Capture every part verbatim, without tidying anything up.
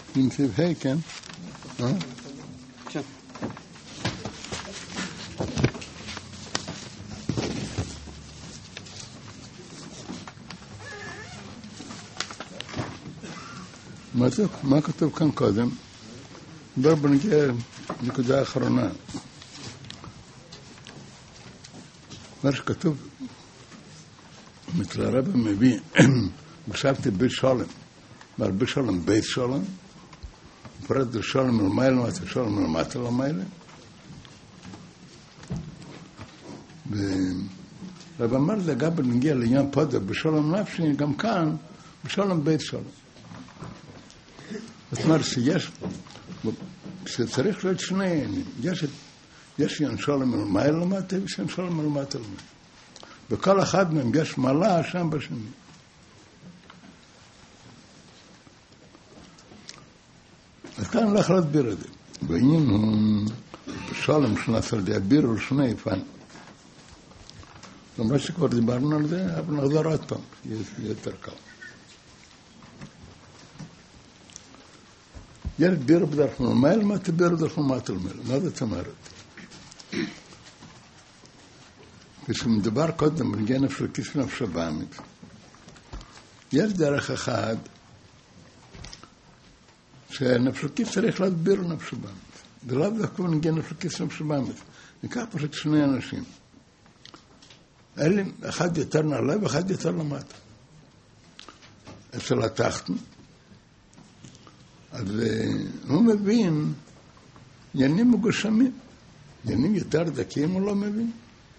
עם סעיף ה', כן? אה? עכשיו. מה כתוב כאן קודם? דבר בנגיע נקודה האחרונה. מה שכתוב, מצל הרב מביא, חשבתי בית שולם, אבל בית שולם בית שולם, פרט לשולם למעלה, מה זה שולם למטה למעלה. ורב אמר לגבי נגיע לעניין פודה, בשולם נפשי, גם כאן, בשולם בית שולם. זאת אומרת שיש, שצריך להיות שני עניינים. יש, יש עניין שולם למעלה למטה, ויש עניין שולם למטה למטה. בכל אחד מהם יש מעלה שם בשני. אז כאן אני הולך להסביר את זה. בעניין הוא שולם שנעשה על די הבירו לשני פן. למרות שכבר דיברנו על זה, אבל נחזור עוד פעם, יהיה יותר קל. יש בירו בדרך למעלה, מה זה בירו בדרך למטה למעלה? מה זאת אומרת? כשמדובר קודם בנגיע נפש לכיס נפש הבאמית, יש דרך אחד שנפש לכיס צריך להסביר נפש הבאמית. זה לא דווקא בנגיע נפש לכיס נפש הבאמית. ניקח פשוט שני אנשים. אלה, אחד יותר נעלה ואחד יותר למטה. אצל התחתן, אז הוא מבין עניינים מגושמים. עניינים יותר דקים הוא לא מבין.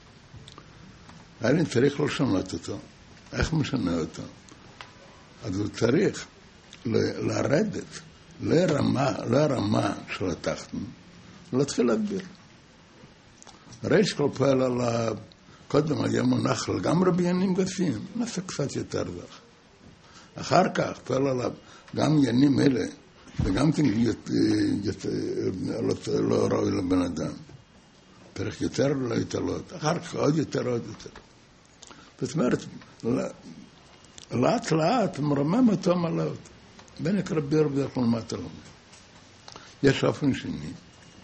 אני צריך לשנות אותו. איך משנה אותו? אז הוא צריך לרדת לרמה, לרמה של התחתן, ולהתחיל להסביר. ריש כל פעל עליו, קודם היה מונח לגמרי בעניינים גסים, נעשה קצת יותר דרך. אחר כך פעל עליו גם עניינים אלה, וגם לא ראוי לבן אדם. צריך יותר לא יתעלות, אחר כך עוד יותר, עוד יותר. זאת אומרת, לאט לאט מרמם אותו, מלא אותו. בין יקרא ביר בדרך כלל מטה לא. יש אופן שני,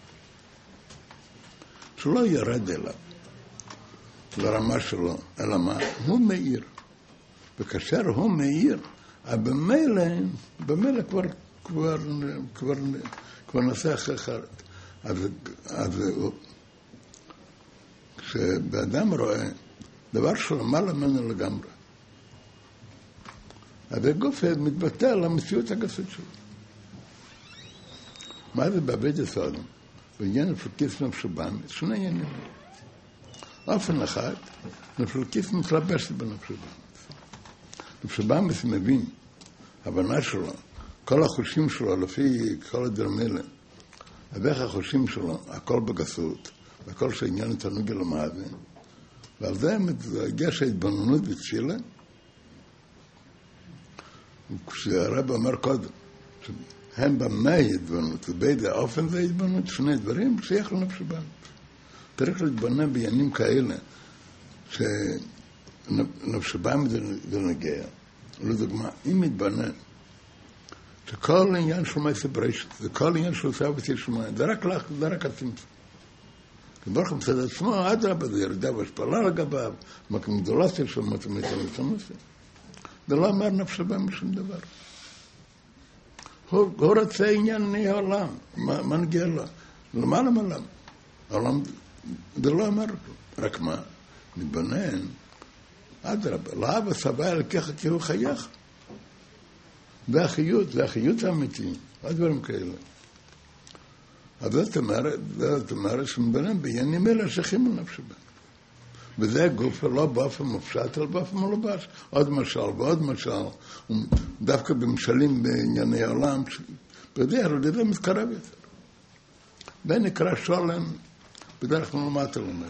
שלא ירד אליו, לרמה שלו, אלא מה? הוא מאיר. וכאשר הוא מאיר, במילא, במילא כבר, כבר, כבר, כבר נעשה אחרת. אז, אז כשבאדם רואה דבר שלמעלה ממנו לגמרי, אז הגוף מתבטא על המציאות הגסית שלו. מה זה בעבד יסודם? בעניין נפלקיס נפש הבאמית, שני עניינים. אופן אחד, נפלקיס מתלבשת בנפש הבאמית. נפש הבאמית מבין, הבנה שלו, כל החושים שלו, לפי כל הדברים האלה, ואיך החושים שלו, הכל בגסות, והכל שעניין תענוג למעלה, ועל זה יש ההתבוננות בתפילה, כשהרב אומר קודם, הם במה ההתבוננות, ובאיזה האופן זה ההתבוננות, שני דברים שייך לנפש הבאמית. צריך להתבונן בעניינים כאלה, שנפש הבאמית זה נגיע. לדוגמה, אם מתבונן, שכל עניין של מעשה בראשית, זה כל עניין של סבא של שמיים, זה רק לך, זה רק הצמצום. ברוך מצד עצמו, אדרבה, זה ירידה והשפלה לגביו, מקום גדולה של שמות ומצמצם. זה לא אומר נפש הבאמית שום דבר. הוא, הוא רוצה ענייני העולם, מה, מה נגיע לו? למעלה מעולם. העולם, זה לא אומר, רק מה? מתבונן, אדרבה, לאבא סבא אלוקיך כי הוא חייך. זה החיות, זה החיות האמיתי, הדברים כאלה. אז זאת אומרת, זאת אומרת שמתבונן בעניינים אלה שייכים לנפש הבאמית. וזה הגוף לא באופן מופשט, אלא באופן מלובש. עוד משל ועוד משל, דווקא במשלים בענייני העולם, בדרך כלל זה מתקרב יותר. זה נקרא שולם בדרך כלל למטה למעלה.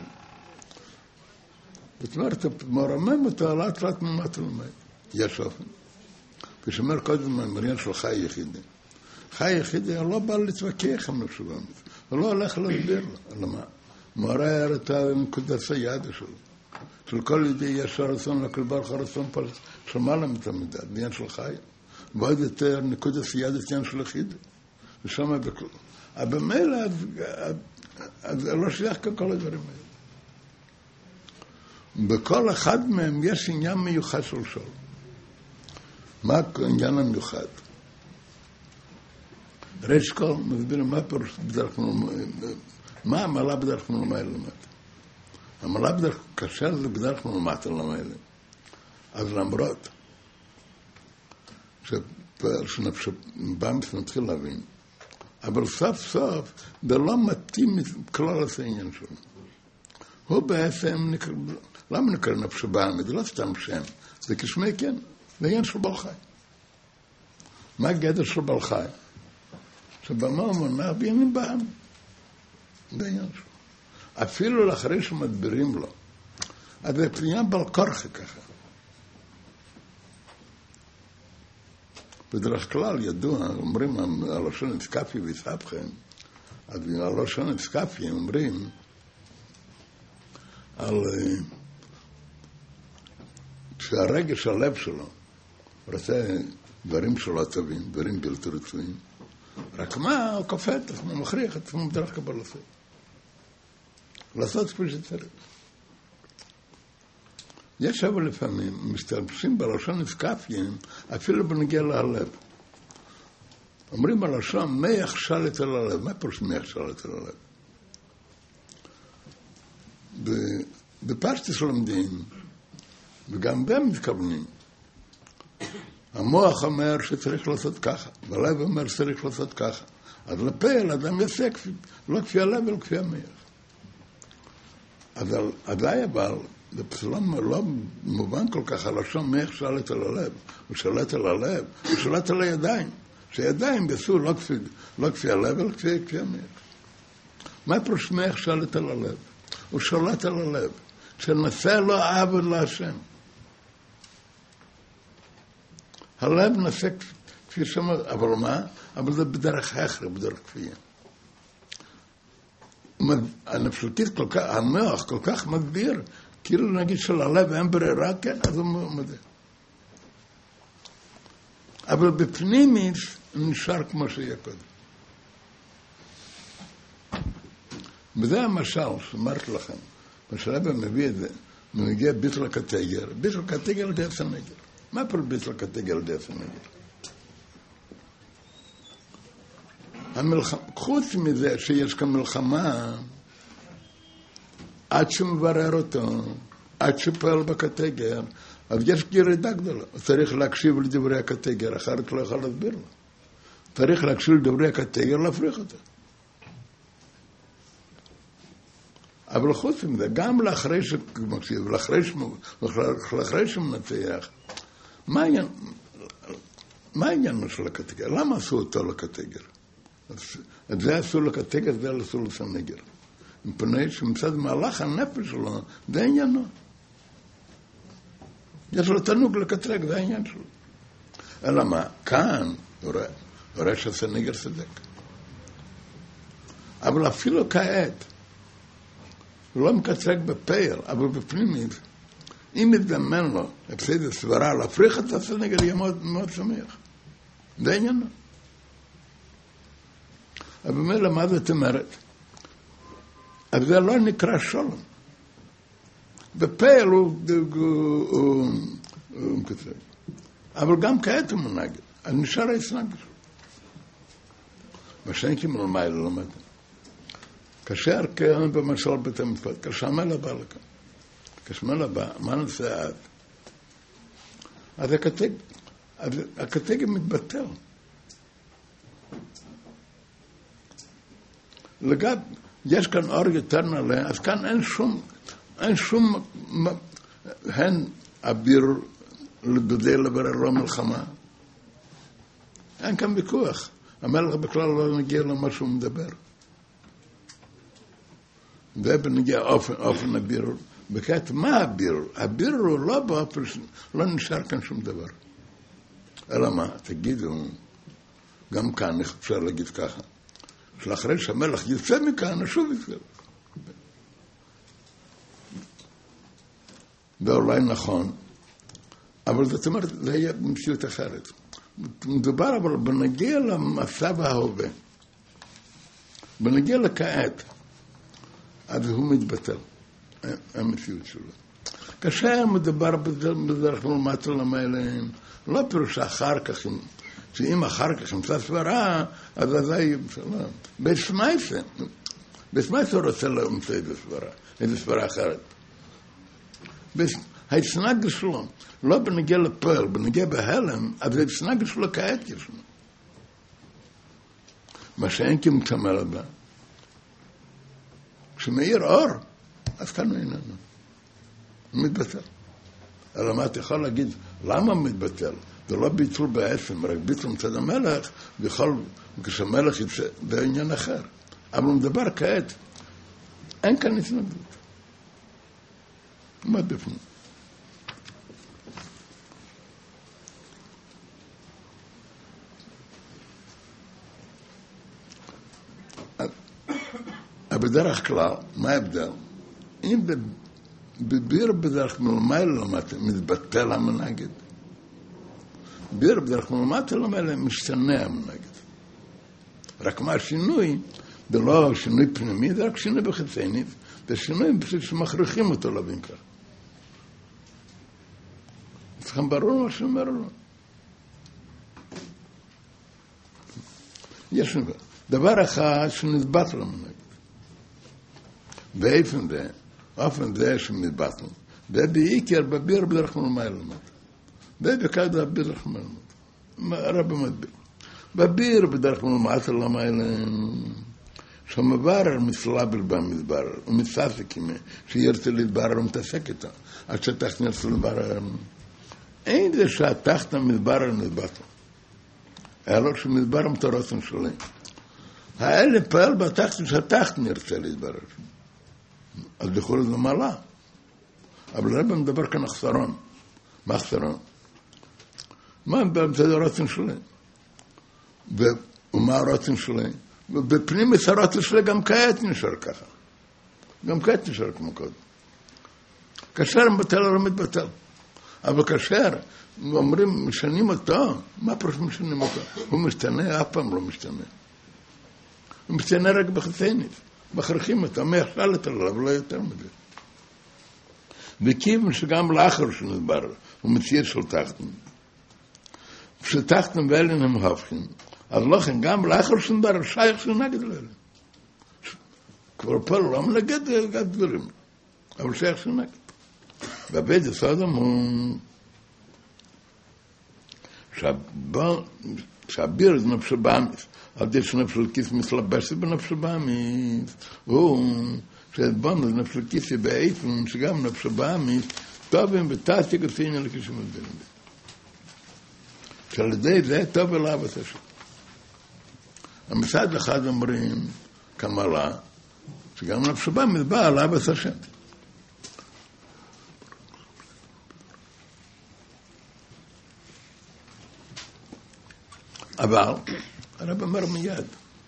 זאת אומרת, מרמם אותו לאט לאט ממטה למעלה. יש אופן. ושאומר קודם המעניין של חי יחידי. חי יחידי לא בא להתווכח עם נפש הבאמית. הוא לא הולך להסביר לו. אלא מה? מעורר את הנקודת היד שלו. של כל ידי יש רצון לכל ברוך הרצון פה שמעלה את המידה, בעניין של חי. ועוד יותר נקוד הסיידת ין של יחיד. ושם בכלל. אבל במילא, אז זה לא שייך ככל הדברים האלה. בכל אחד מהם יש עניין מיוחד של שול. מה העניין המיוחד? ריש כל מסביר מה פירוש בדרך כלל, מה המעלה בדרך כלל למעלה למטה. המעלה בדרך כלל קשה זה בדרך כלל למטה למעלה. אז למרות שבאמת נתחיל להבין, אבל סוף סוף זה לא מתאים כלל את העניין שלו. הוא בעצם, למה נקרא נפשו בעלמא? זה לא סתם שם, זה כשמי כן, זה עניין של בעל חי. מה הגדר של בעל חי? שבמה הוא מונח בעניינים בעם. זה עניין שלו. אפילו לאחרי שמדבירים לו, אז זה עניין בעל כורחה ככה. בדרך כלל ידוע, אומרים הלשון נתקפי ויסבכם, אז הלשון נתקפי אומרים על שהרגש הלב שלו רוצה דברים שלא טובים, דברים בלתי רצויים, רק מה, הוא כופה את עצמו, מכריח את עצמו בדרך כלל לעשות. לעשות כפי שצריך. יש אבל לפעמים, משתמשים בלשון נתקפיים, אפילו בנגיע להלב. אומרים בלשון, מח שלט על הלב. מה פירוש מח שלט על הלב? בפשטוס לומדים, וגם בהם מתכוונים. המוח אומר שצריך לעשות ככה, והלב אומר שצריך לעשות ככה. אז לפה אדם יעשה לא כפי הלב, אלא כפי המח. אבל עדיין אבל, זה לא מובן כל כך, הלשון מח שלט על הלב. הוא שלט על הלב, הוא שלט על הידיים. שהידיים יעשו לא כפי, לא כפי הלב, אלא כפי, כפי המח. מה פירוש מח שלט על הלב? הוא שולט על הלב, שנעשה לו עבוד להשם. הלב נעשה כפי שאומר, אבל מה? אבל זה בדרך אחרת, בדרך כפייה. הנפשותית כל כך, המוח כל כך מדביר, כאילו נגיד שללב אין ברירה, כן, אז הוא מודה. אבל בפנימית נשאר כמו שיהיה קודם. וזה המשל שאמרתי לכם, בשלב מביא את זה, מגיע ביטל הקטגר, ביטל הקטגר על דרך הנגר. מה פה ביטל הקטגר על דרך הנגר? המלחמה, חוץ מזה שיש כאן מלחמה, עד שמברר אותו, עד שפועל בקטגר, אז יש ירידה גדולה. צריך להקשיב לדברי הקטגר, אחרת לא יכול להסביר לו. צריך להקשיב לדברי הקטגר, להפריך אותו. אבל חוץ מזה, גם לאחרי שמקשיב, לאחרי שמנצח, מה העניין של הקטגר? למה עשו אותו לקטגר? את זה עשו לקטגר, זה עשו לסנגר. מפני שמצד מהלך הנפש שלו, זה עניינו. יש לו תנוג לקטרג, זה העניין שלו. אלא מה? כאן, הוא רואה שהסנגר צדק. אבל אפילו כעת, הוא לא מקטרג בפייל, אבל בפנימית, אם יתדמן לו, הפסיד סברה, להפריך את הסנגר, יהיה מאוד, מאוד שמח. זה עניינו. אבל במילא, מה זאת אומרת? אז זה לא נקרא שולם. בפייל הוא מקטרג. אבל גם כעת הוא מנגד. אז נשאר הסנגר. מה שאין כמו למעלה לומד. כאשר כאן במשל בית המשפט, כשהמלך בא לכאן. כשהמלך בא, מה נעשה עד? אז הקטג, אז הקטג מתבטל. לגב, יש כאן אור יותר נעלה, אז כאן אין שום, אין שום, הן אביר לבדי לברר לא מלחמה. אין כאן ויכוח. המלך בכלל לא נגיע למה שהוא מדבר. זה בנגיע אופן, אופן הבירור. בכעת, מה הבירור? הבירור לא באופן, לא נשאר כאן שום דבר. אלא מה? תגידו, גם כאן אפשר להגיד ככה, שלאחרי שהמלך יוצא מכאן, שוב יצא. זה אולי נכון, אבל זאת אומרת, זה יהיה במציאות אחרת. מדובר אבל בנגיע למצב ההווה, בנגיע לכעת, אז הוא מתבטל, המציאות שלו. כאשר מדובר בדרך כלל מטה למעלה, לא פירוש אחר כך, שאם אחר כך ימצא סברה, אז זה יהיה בסדר. בסמייסה, בסמייסה הוא רוצה למצוא איזה סברה, איזה סברה אחרת. ההתסנגה שלו, לא בנגיע לפועל, בנגיע בהלם, אז ההתסנגה שלו כעת יש לו. מה שאין כמתמל הבא. כשמאיר אור, אז כאן הוא איננו. הוא מתבטל. אלא מה אתה יכול להגיד, למה הוא מתבטל? זה לא ביטול בעצם, רק ביטול מצד המלך, ויכול, כשהמלך יצא בעניין אחר. אבל הוא מדבר כעת, אין כאן התנגדות. מה בפנים? בדרך כלל, מה ההבדל? אם בביר בדרך מלמעלה למטה מתבטל המנגד, ביר בדרך מלמטה למעלה משתנה המנגד. רק מה השינוי? זה לא שינוי פנימי, זה רק שינוי בחיצוני, זה שינוי פשוט שמכריחים אותו להבין כך. צריכים ברור מה שאומר לו. יש דבר אחד שנתבטל המנגד. באופן זה, אופן זה שמתבטל. זה בעיקר בביר בדרך מלמעלה למטה. זה בעיקר בדרך מלמעלה למטה. רבי מדביר. בביר בדרך מלמטה למעלה, שמברר מסלבל במדברר, הוא מתעסק עם שירצה להתברר, הוא מתעסק איתה. עד שהתחת נרצה להתברר. אין זה שהתחת המדברר מתבטל. אלא שמדברר מתורסן שלי. האלה פעל בתחת שהתחת נרצה להתברר. אז יכול להיות מעלה. אבל רבי מדבר כאן אחסרון. מה אחסרון? מה במצד הרוצן שלי? ומה הרוצן שלי? ובפנים הרוצן שלי גם כעת נשאר ככה. גם כעת נשאר כמו קודם. כאשר מתבטל או לא מתבטל. אבל כאשר אומרים, משנים אותו, מה פירוש משנים אותו? הוא משתנה, אף פעם לא משתנה. הוא משתנה רק בחיצוניות. מכריחים אותו, מהכללת עליו, לא יותר מזה. וכיוון שגם לאחר שנדבר, הוא מצייר של תחתן. כשתחתן ואלן הם הופכים, אז לכן גם לאחר שנדבר, שייך שנגד לאלן. כבר פה לא מנגד דברים, אבל שייך שנגד. בבית הסודם הוא שהביר זה נפש הבאמיס, על די שנפש אלקיס מתלבשת בנפש הבאמיס, הוא שהדבון זה נפש אלקיס באיפן, שגם נפש הבאמיס, טובים ותת יגסין אלקישים מדברים. שעל ידי זה טוב אליו את השם. המצד אחד אומרים, כמלה, שגם נפש הבאמיס בא אליו את השם. אבל, הרב אומר מיד,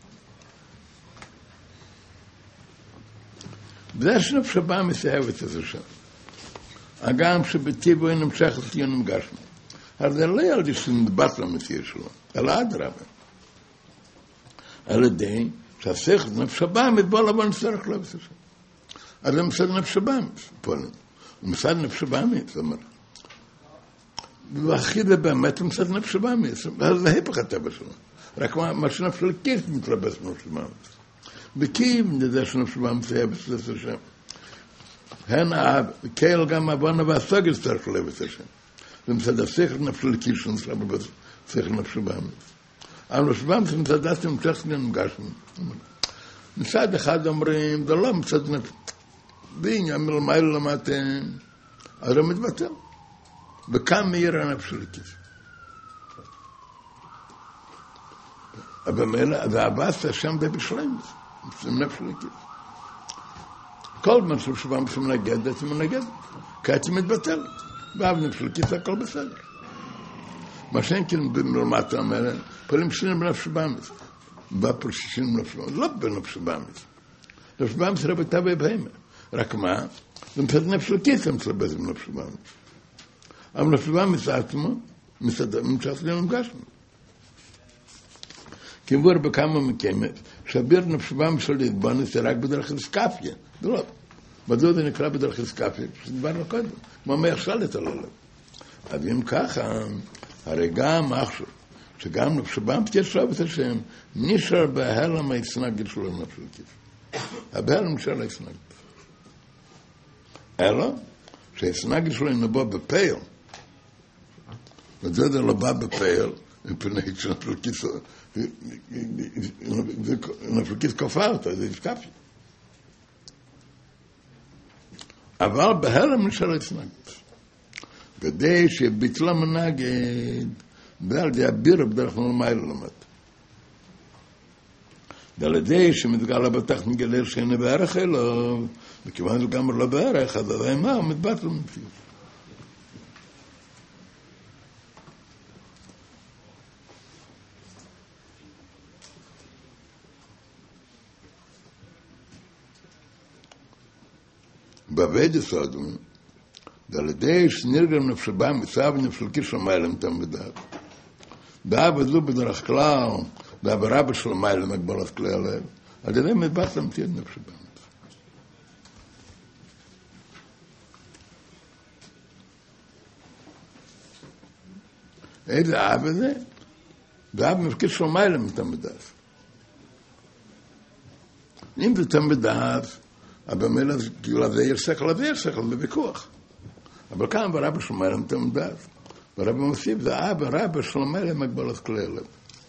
זה שנפש הבאמיס אוהבת את השם. הגם שבטיבו אין המשך לציון עם גשמי. אז זה לא ילדי שנדבט למציאות שלו, אלא אדרבה. על ידי שהשכל נפש הבאמיס בוא לבוא נצטרך לאהוב את השם. אז זה מסד נפש הבאמיס, פועלים. הוא מסד נפש הבאמיס, זאת אומרת. והכי זה באמת הוא מסד נפש הבאמיס. אז זה היפך הטבע שלו. רק מה שנפש אלקיס מתלבס נפש הבאמיס. וכיוון לזה שנפש הבאמיס אוהבת את השם. הן הקהל גם הבנה והסוגל צריך לאהוב את השם. זה מצד השכל נפש אלקיס שנצטרך בשכל נפש הבאמיס. אבל נפש הבאמיס מצד עצם צריך לנגשם. מצד אחד אומרים, זה לא מצד נפש. בעניין מלמעלה למטה, אז הוא מתבטל. וכאן מאיר הנפש אלקיס. אבל מאלה, והבאס השם די בשלם, זה נפש אלקיס. כל מה שבא מנגד, זה מנגד. כעת זה מתבטל. ואב נפש אלקיס, הכל בסדר. מה שאין כאילו במלמטה המאלה, פועלים שנים בנפש הבאמיס. בפרשישים בנפש הבאמיס. לא בנפש הבאמיס. נפש הבאמיס רבתה ובהמה. רק מה? זה מצד נפש אלקיס, זה מצד בנפש הבאמיס. אבל נפש הבאמיס עצמו, מצד לנגשנו. כמבור בכמה מקיימת, שביר נפשבם של להתבונס זה רק בדרך הסקפיה. זה לא. מדוע זה נקרא בדרך הסקפיה? שדיברנו קודם. כמו מי השלט על הלב. אז אם ככה, הרי גם עכשיו, שגם נפשבם תיישב את השם, נשאר בהלם ההתסנגת שלו לנפשו כיף. הבהלם נשאר להתסנגת. אלא, שההתסנגת שלו נבוא בפייל. וזה זה לא בא בפייל, מפני שנפשו כיף, נפשו כיף כופה אותה, זה הסקפי. אבל בהלם נשאר להתסנגת. כדי שביטלה מנגד, ועל די הבירה בדרך כלל מיילה למד. ועל ידי שמתגלה בתחת מגלה שאין בערך אלו, וכיוון זה גם לא בערך, אז הרי מה? הוא מתבטל במציאות. בעבד יסודו, ועל ידי שנרגם נפשבה מצב נפשלקי שמיים תמדת. בעבד לא בדרך כלל, בעברה של מייל מגבלת כלי הלב, על ידי מתבט למתיד נפשבה. איזה עבד זה? בעבד מפקיד של מייל תמדת. אם זה תמדת, אבל במילה כאילו זה יש שכל, זה יש שכל, בוויכוח. אבל כאן ברבא של מייל תמדת. ברבא מוסיף, זה אבא רבא של מייל מגבלת כלי הלב.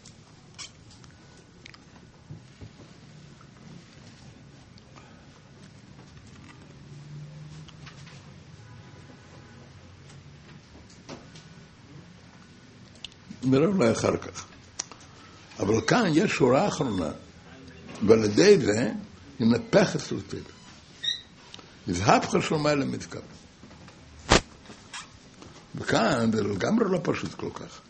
נראה אולי אחר כך. אבל כאן יש שורה אחרונה, ועל ידי זה ינפח את סלוטית. יזהפך של מייל מתקבל. וכאן זה לגמרי לא פשוט כל כך.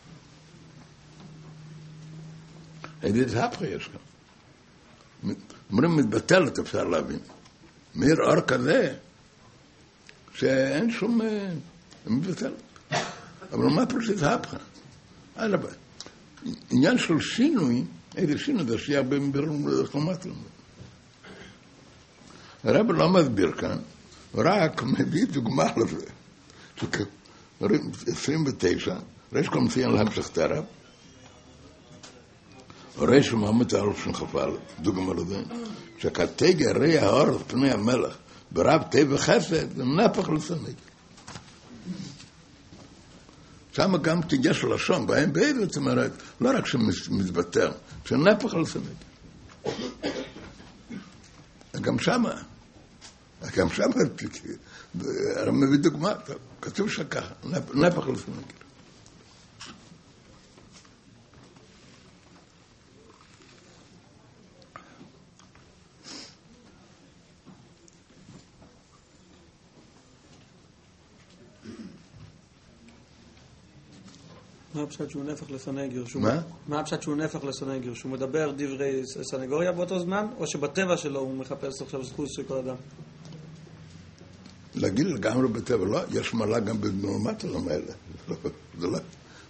איזה יזהפך יש כאן. אומרים מתבטלת, אפשר להבין. מאיר אור כזה, שאין שום מתבטלת. אבל מה פשוט יזהפך? אלא, עניין של שינוי, איזה שינוי זה שיהיה הרבה מבירים לחלומת לנו. הרב לא מסביר כאן, רק מביא דוגמה לזה. עשרים ותשע, ראש כל מציין להמשך את הרב, ראש ומעמד הערוף של חפל, דוגמה לזה, שכתג הרי האור פני המלך, ברב טבע חסד, זה נפח לסנג. שם גם תיגש לשון, בהם באיזה, זאת אומרת, לא רק שמתבטר, שנפח לסנג. גם שמה, גם שמה, הרב מביא דוגמה, כתוב שככה, נפח לסנג. מה הפשט שהוא נפח לסנגר? מה? מה הפשט שהוא נפח לסנגר? שהוא מדבר דברי סנגוריה באותו זמן, או שבטבע שלו הוא מחפש עכשיו זכות של כל אדם? להגיד לגמרי בטבע, לא, יש מעלה גם בנורמת העולם האלה. זה לא.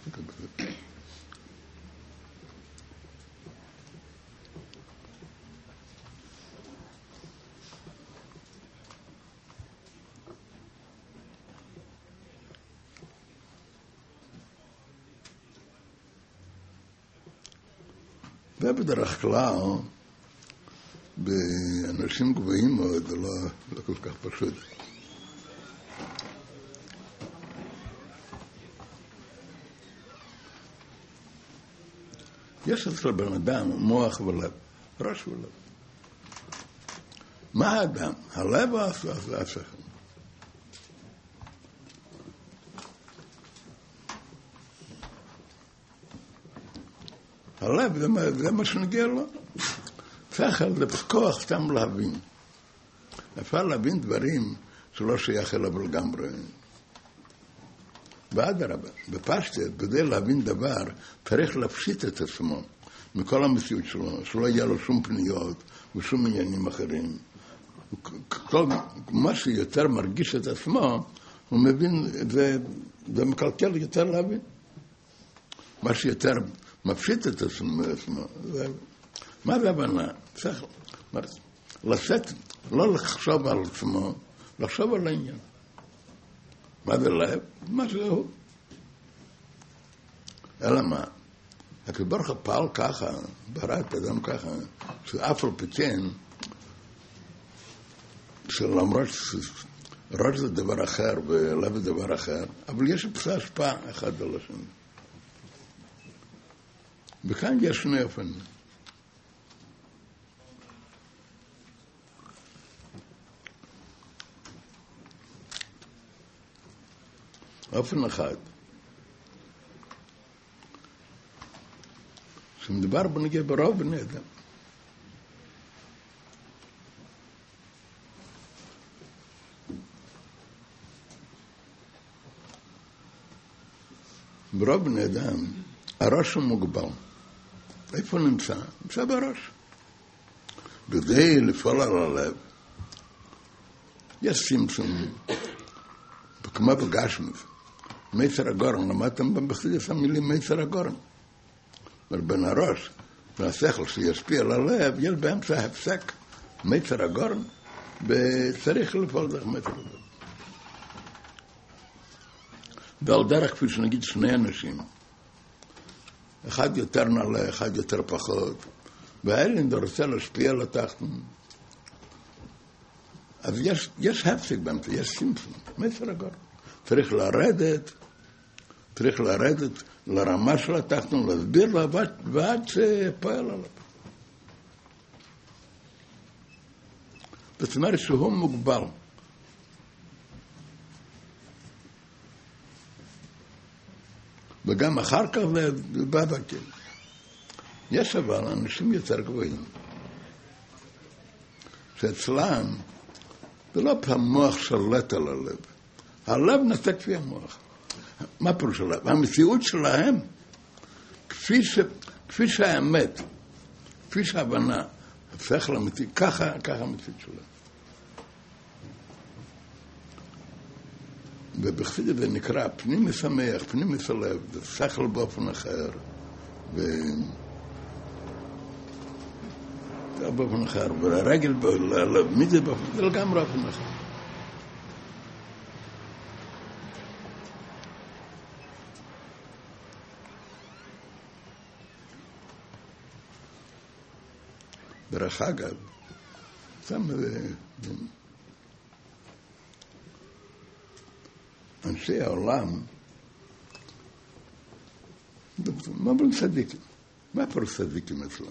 ובדרך כלל, באנשים גבוהים מאוד, זה לא, לא כל כך פשוט. יש אצל בן אדם מוח ולב, ראש ולב. מה האדם? הלב או השכל? הלב, זה מה, זה מה שנגיע לו. שכל זה כוח סתם להבין. אפשר להבין דברים שלא שייך אליו לגמרי. ואדרבה, בפשטות, כדי להבין דבר, צריך להפשיט את עצמו מכל המציאות שלו, שלא יהיה לו שום פניות ושום עניינים אחרים. כל, מה שיותר מרגיש את עצמו, הוא מבין, זה, זה מקלקל יותר להבין. מה שיותר מפשיט את עצמו. מה זה הבנה? צריך לשאת, לא לחשוב על עצמו, לחשוב על העניין. מה זה לב? מה זהו? אלא מה? הקדוש ברוך הוא פעל ככה, ברא את האדם ככה, שאף על פי כן, שלמרות שראש זה דבר אחר ולב זה דבר אחר, אבל יש פסה השפעה אחד על השני. וכאן יש שני אופנים. אופן אחד, שמדבר בנגיע ברוב בני אדם. ברוב בני אדם, הראש הוא מוגבל. איפה נמצא? נמצא בראש. כדי לפעול על הלב, יש צמצום, כמו בגשמי. מיצר הגורן, למדתם בחסידות המילים מיצר הגורן. אבל בין הראש והשכל שישפיע על הלב, יש באמצע הפסק מיצר הגורן, וצריך לפעול דרך מיצר הגורן. ועל דרך כפי שנגיד שני אנשים, אחד יותר נעלה, אחד יותר פחות, והאלינד רוצה להשפיע על התחתון, אז יש, יש הפסק באמצע, יש סימפסון, מיצר הגורן. צריך לרדת, צריך לרדת לרמה של התחתון, להסביר לה, ועד שפועל עליו. זאת אומרת שהוא מוגבל. וגם אחר כך זה בא בכלל. יש אבל אנשים יותר גבוהים, שאצלם זה לא המוח שולט על הלב. הלב נעשה כפי המוח. מה פירוש הלב? המציאות שלהם, כפי, ש, כפי שהאמת, כפי שההבנה, השכל האמיתי, ככה, ככה המציאות שלהם. ובחסידות זה נקרא פנים משמח, פנים משלב, זה שכל באופן אחר, ו... זה באופן אחר, והרגל, מי זה באופן, זה לגמרי באופן אחר. דרך אגב, שם אנשי העולם, מה בן צדיקים? מה פרוס צדיקים אצלם?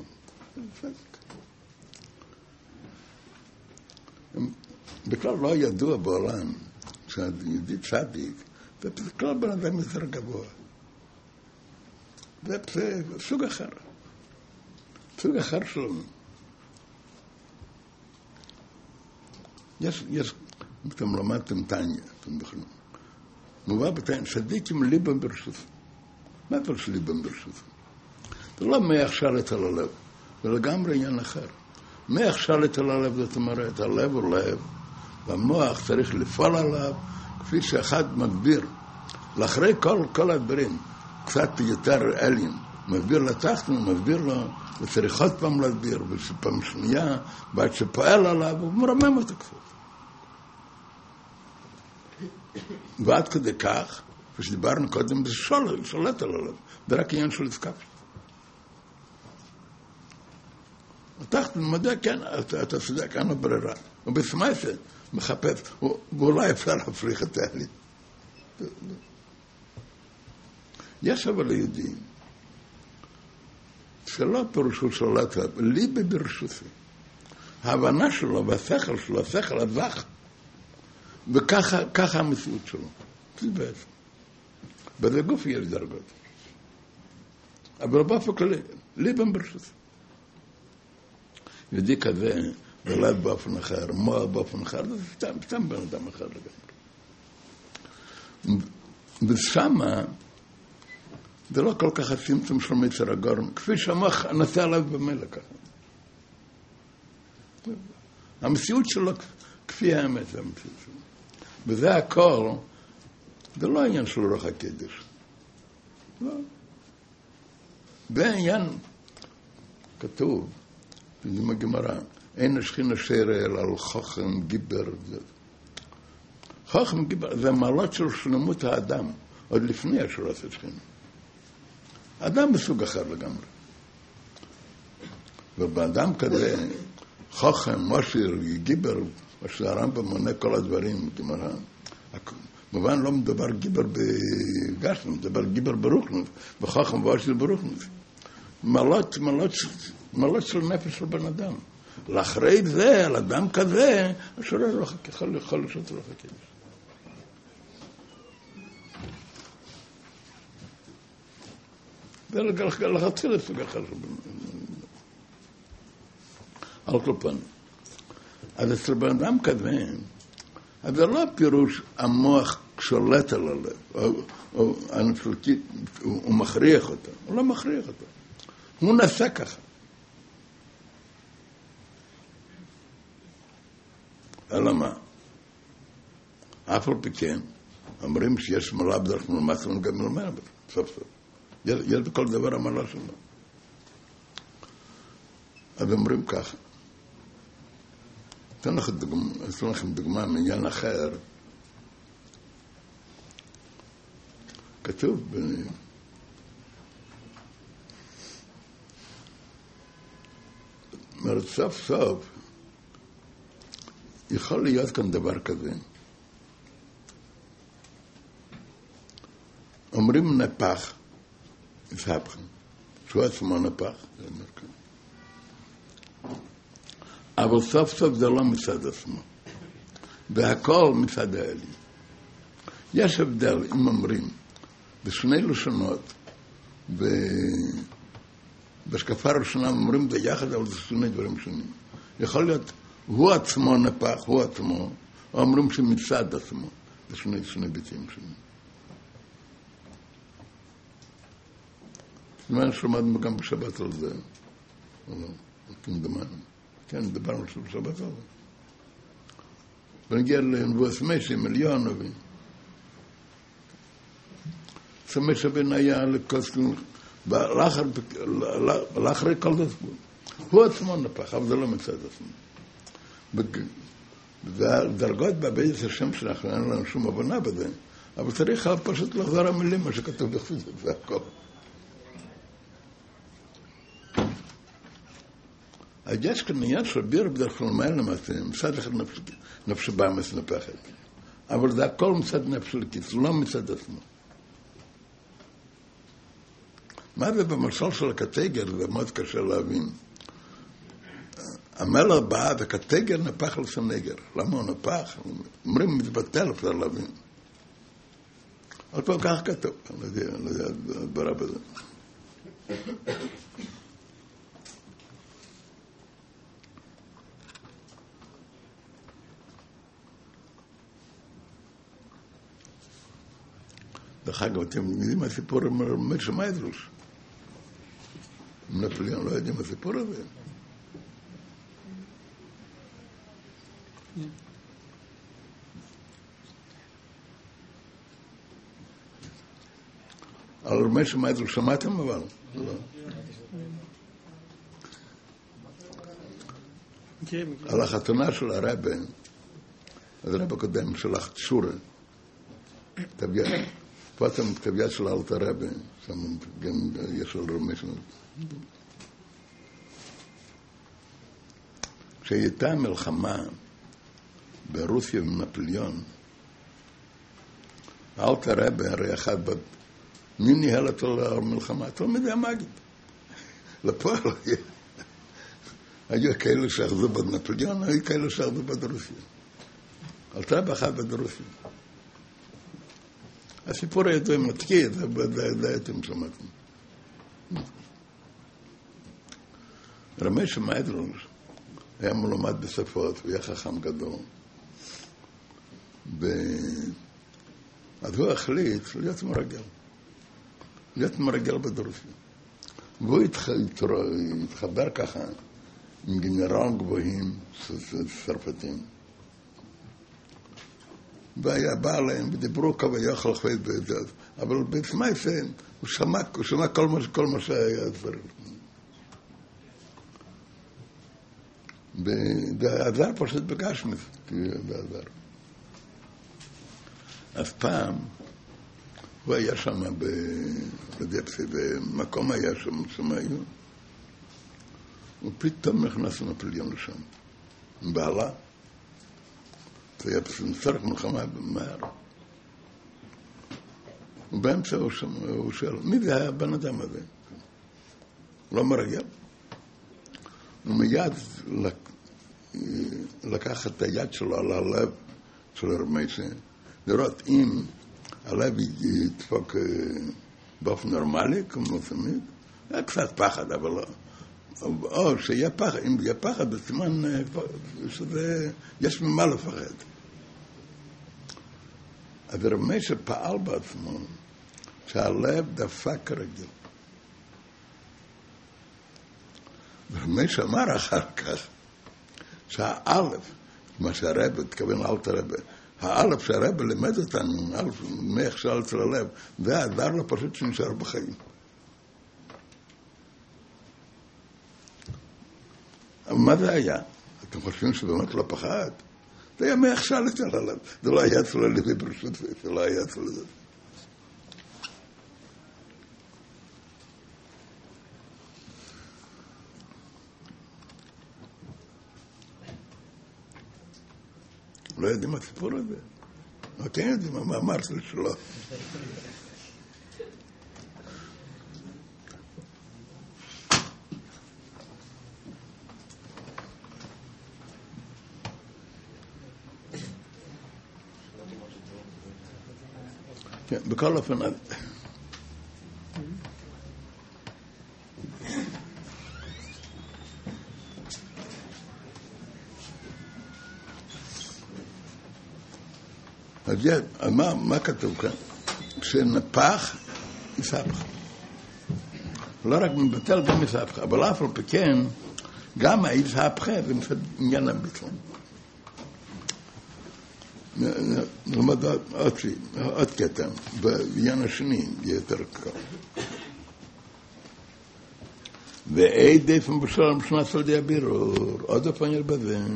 בכלל לא ידוע בעולם שהיהודי צדיק, זה בכלל בן אדם יותר גבוה. זה סוג אחר. סוג אחר שלנו. יש, יש, אתם למדתם טניה, אתם בכלל. מובא בטניה, צדיקים ליבם ברשות. מה כבר שליבם ברשות? זה לא מח שלט על הלב, זה לגמרי עניין אחר. מח שלט על הלב, זאת אומרת, הלב הוא לב, והמוח צריך לפעול עליו, כפי שאחד מסביר. לאחרי כל, כל הדברים, קצת יותר אליים, מסביר לתחתון, מסביר לו, וצריך עוד פעם להסביר, ופעם שנייה, ועד שפועל עליו, הוא מרמם אותו קצת. ועד כדי כך, כשדיברנו קודם, זה שולט, שולט על הלב, זה רק עניין של הסקאפ. התחתון מדע, כן, אתה צודק, אין לו ברירה. הוא בסמייסט מחפש, ואולי אפשר להפריך את האלים. יש אבל ליהודים, שלא פירושו שולט, ליבה ברשותי. ההבנה שלו והשכל שלו, השכל הזך, וככה המציאות שלו. זה בעצם. בזה גוף יש דרגות. אבל באופן כללי, ליבה ברשותי. יהודי כזה, ולב באופן אחר, מוח באופן אחר, זה סתם, סתם בן אדם אחר לגמרי. ושמה, זה לא כל כך הסימפטום של מיצר הגורן, כפי שהמוח נעשה עליו במילא ככה. המציאות שלו כפי האמת זה המציאות שלו. וזה הכל, זה לא עניין של רוח הקדש. לא. בעניין כתוב, זה בגמרא, אין השכינה שרה אלא על חכם גיבר. חכם גיבר זה מעלות של שלמות האדם, עוד לפני השורת השכינה. האדם בסוג אחר לגמרי. ובאדם כזה, חכם, מושיר, גיבר, מה שהרמב"ם מונה כל הדברים, גמרא. כמובן לא מדבר גיבר בגשם, מדבר גיבר ברוחנית, וחכם ואושיר ברוחנית. מעלות, מעלות, מעלות של נפש של בן אדם. לאחרי זה, על אדם כזה, השורר לא חכה, יכול, יכול לשעות לא חכה. זה לחציל את סוג אחר. על כל פנים. אז אצל בן אדם כזה, אז זה לא פירוש המוח שולט על הלב, או, או הנפלקית, הוא, הוא מכריח אותו. הוא לא מכריח אותו. הוא נעשה ככה. אלא מה? אף על פי כן, אומרים שיש מעלה בדרך מלמטה וגם מלמעלה, סוף סוף. יש, יש בכל דבר המעלה שלו. אז אומרים ככה. אתן לכם דוגמה, אתן לכם דוגמה מעניין אחר. כתוב ב... אומרת, סוף סוף יכול להיות כאן דבר כזה. אומרים נפח, יסהפכם, שהוא עצמו נפח, זה אומר כאן. אבל סוף סוף זה לא מצד עצמו. והכל מצד האלים. יש הבדל, אם אומרים, בשני לשונות, בהשקפה הראשונה אומרים זה יחד, אבל זה שני דברים שונים. יכול להיות, הוא עצמו נפח, הוא עצמו, או אומרים שמצד עצמו, זה שני, שני ביטים שונים. זאת אומרת, שלמדנו גם בשבת על זה, או לא, כמדומנו. כן, דיברנו עכשיו בשבת על זה. ונגיע לנבואת משי, מיליון אבי. סמש הבן היה לקוסקון, לאחרי כל זה, הוא עצמו נפח, אבל זה לא מצד עצמו. והדרגות בבית השם שאנחנו, אין לנו שום הבנה בזה, אבל צריך פשוט לחזור המילים, מה שכתוב בחפיזה, זה הכל. אז יש כאן עניין של ביר בדרך כלל מהר למעשה, מצד אחד נפש באמס נפחת, אבל זה הכל מצד נפש לקית, זה לא מצד עצמו. מה זה במשל של הקטגר, זה מאוד קשה להבין. המלך בא והקטגר נפח לסנגר. למה הוא נפח? אומרים, מתבטל, אפשר להבין. עוד פעם כך כתוב, אני לא יודע, אני לא יודע, הדברה בזה. דרך אגב, אתם יודעים הסיפור אומר שמה ידרוש? נפוליאון לא יודעים הסיפור הזה. על רמי שמעתם, שמעתם אבל? לא. על החתונה של הרבי, אז הרבי הקודם שלח שורה, פתאום כתב יד של אלת הרבי, שם גם יש על רמי שמעתם. כשהייתה מלחמה ברוסיה ונפוליאון, אלת הרבי הרי אחד בד... מי ניהל אותו למלחמה? תלמידי המגיד. לפועל היו כאלו שאחזו בנפוליאון, היו כאלו שאחזו בדרוסיה. אלת הרבי אחד בדרוסיה. הסיפור הידוע מתקיע, זה אתם שמעתם. רמי שמעדרוש היה מלומד בשפות, הוא היה חכם גדול. אז הוא החליט להיות מרגל. להיות מרגל בדרוסיה. והוא התחבר ככה עם גנרלים גבוהים צרפתים. והיה בא להם, ודיברו כמה יוכל חווית בזה, אבל בעצמי זה, הוא שמע, הוא שמע כל מה, כל מה שהיה דברים. והדבר פשוט בגשמי, בעבר. אז פעם, הוא היה שם בדפסי, במקום היה שם, שם היו, ופתאום נכנס נפוליאון לשם, עם בעלה, זה היה בסרק מלחמה במהר. ובאמצע הוא שואל, מי זה הבן אדם הזה? לא מרגל. ומיד לקח את היד שלו על הלב של הרמייסה, לראות אם הלב ידפוק באופן נורמלי, כמו תמיד. היה קצת פחד, אבל לא. או שיהיה פחד, אם יהיה פחד, בסימן שזה, יש ממה לפחד. אז הרמייסה פעל בעצמו, שהלב דפק כרגיל. הרמייסה אמר אחר כך, שהאלף, מה שהרבא, תכוון אלת הרבא, האלף שהרבא לימד אותנו, אלף מח של אצל הלב, זה עזר לו פשוט שנשאר בחיים. אבל מה זה היה? אתם חושבים שבאמת לא פחד? זה היה מח של אצל הלב, זה לא היה אצל הלב ברשות, זה לא היה אצל זה. לא יודעים מה הסיפור הזה. לא כן יודעים מה אמרת לי שלא. כן, בכל אופן... אז מה, מה כתוב כאן? שנפח יספח. לא רק מבטל, גם יספח. אבל אף על פי כן, גם היספח זה עניין הביטול. נלמד עוד קטע, בעניין השני, יותר קל. ועד איפה בשלום שנת על די הבירור, עוד הפעם ירבזן.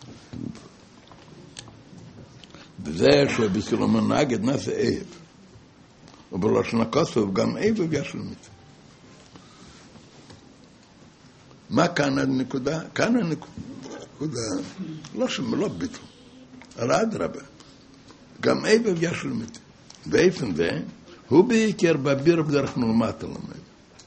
וזה שבסלומן נגד נעשה אייב. ובלושן הכוסף גם אייב וישלמית. מה כאן הנקודה? כאן הנקודה, לא שם, לא ביטל. אלא אדרבה. גם אייב וישלמית. ואיפן זה, הוא בעיקר בביר בדרך נולמת למד.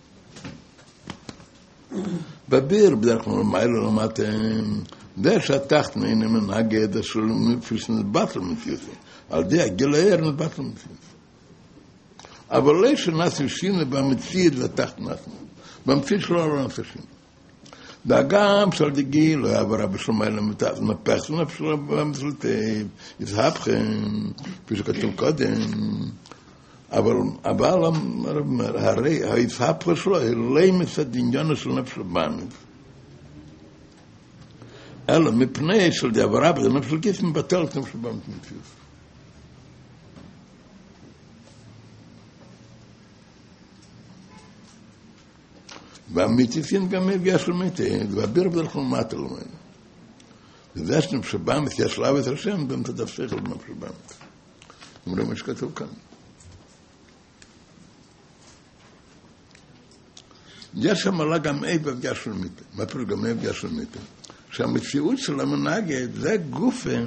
בביר בדרך נולמת למד זה שהתחתנו הנה מנהגד של מפיס נתבטל מפיסי. על די הגילאר נתבטל מפיסי. אבל לא שנעשה שינה במציד לתחת נעשה. במציד שלו לא נעשה שינה. והגם של די גיל, לא היה ברב שלמה למתח, נפח נפש שלו במצלתי, יזהבכם, כפי שכתוב קודם. אבל הבעל אומר, הרי היזהבך שלו, אלי מצד עניון של נפש לבנת. אלא מפני של די עברה בזה, נפש של כיס מבטל את נפש לבנת מציאות. והמיתיסין גם הגיע של מיתי, והביר בדרך כלל מטה למד. וזה שנפש לבנת, יש לאו את השם, בהם תדפסך על נפש לבנת. אומרים מה שכתוב כאן. יש המעלה גם אייב הגיע של מיתי. מה פירוש גם אייב הגיע של מיתי? שהמציאות של המנהגת זה גופן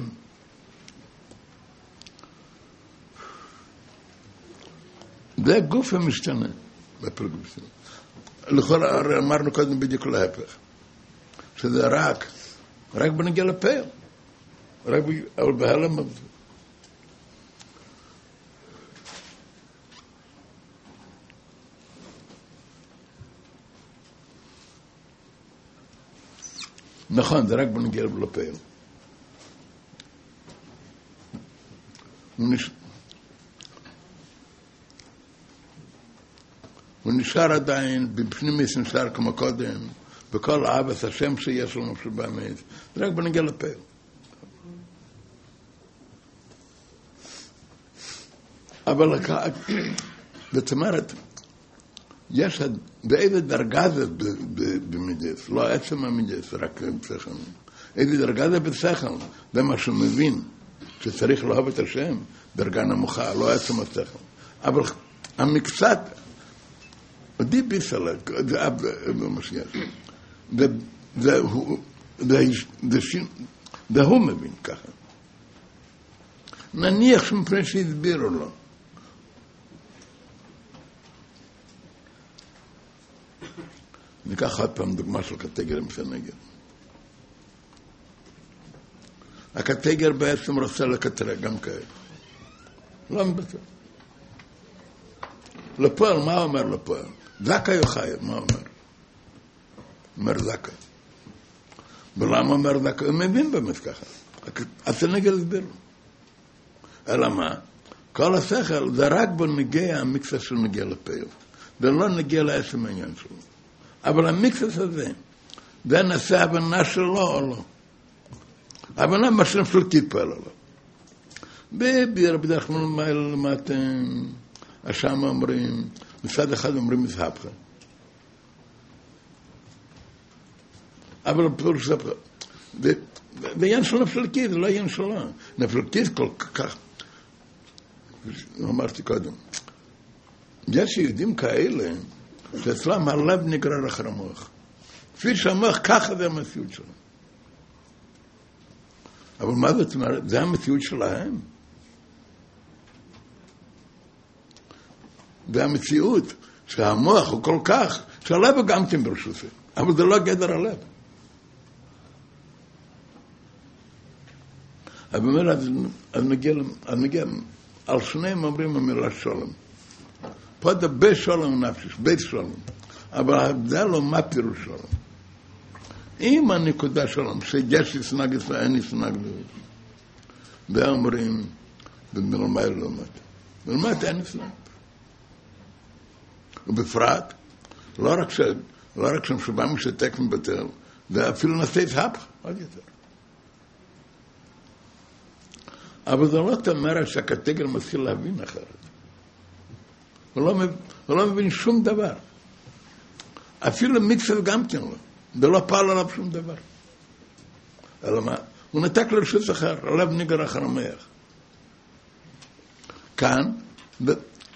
זה גופן משתנה לכל הרי אמרנו קודם בדיוק להפך שזה רק רק בנגיע לפעל רק אבל בהלם נכון, זה רק בנגיע לפעל. הוא נשאר עדיין בפנימיס נשאר כמו קודם, בכל אהבת השם שיש לנו שבאמת, זה רק בנגיע לפעל. אבל זאת אומרת, יש, באיזה דרגה זה במידס, לא עצם המידס, רק בשכל. איזה דרגה זה בשכל, זה מה שמבין, שצריך לאהוב את השם, דרגה נמוכה, לא עצם השכל. אבל המקצת, די ביסלה, זה אב במשיח. זה הוא מבין ככה. נניח שמפני שהסבירו לו. ניקח עוד פעם דוגמה של קטגר עם סנגר. הקטגר בעצם רוצה לקטרג גם כאלה. לא מבטא. לפועל, מה אומר לפועל? זקה יוחאי, מה אומר? אומר זקה. ולמה אומר זקה? הוא מבין באמת ככה. הסנגר הסביר. אלא מה? כל השכל זה רק בו נגיע המקצה של נגיע לפעיל. זה לא נגיע לעצם העניין שלו. אבל המקצה הזה, זה נעשה הבנה שלו או לא. הבנה מה שנפל כיפה או לא. בדרך כלל מה למטה, השם אומרים, מצד אחד אומרים מזהבך. אבל פירוש זה, זה עניין של נפלקית, זה לא עניין שלו. נפלקית כל כך, אמרתי קודם, יש יהודים כאלה, שאצלם הלב נגרר אחר המוח. כפי שהמוח, ככה זה המציאות שלו. אבל מה זאת אומרת? זה המציאות שלהם. זה המציאות שהמוח הוא כל כך, שהלב הוא גם כן ברשות זה. אבל זה לא גדר הלב. אבל אומר, אז נגיע, אז נגיע, על שניהם אומרים המילה שולם. פה זה בשולם נפש, בית שלום. אבל זה לא מה פירוש שלום. אם הנקודה שלום, שיש יסנג ישראל, אין יסנג לב. ואומרים, במלמד לא מת. מלמד אין יסנג. ובפרט, לא רק ש... לא רק שמשובע משתק מבטל, ואפילו נעשה את הפך, עוד יותר. אבל זה לא תאמר שהקטגר מתחיל להבין אחרת. הוא לא, הוא לא מבין שום דבר. אפילו מקצב גם כן לא. זה לא פעל עליו שום דבר. אלא מה? הוא נתק לרשות אחר, עליו ניגר אחר המח. כאן, ב...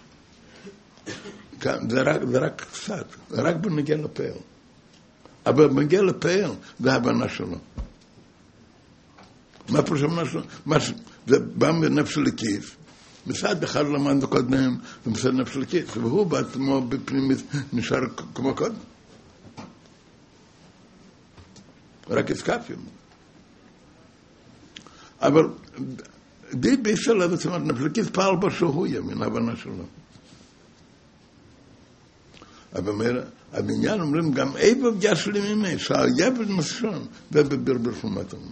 כאן זה, רק, זה רק קצת, זה רק בנגיע לפעל. אבל בנגיע לפעל, זה הבנה שלו. מה פרוש הבנה שלו? מה ש... זה בא מנפש לכיס. מצד אחד למדנו קודם, ומצד נפש לכיס. והוא בעצמו בפנימית נשאר כמו קודם. רק הסקפים. אבל די בישראל, זאת אומרת, נפש לכיס פעל בו שהוא ימין, הבנה שלו. אבל הבניין אומרים גם איבו ישלים ימי, שהיבד מסשון, ובברבר פלמת אומר.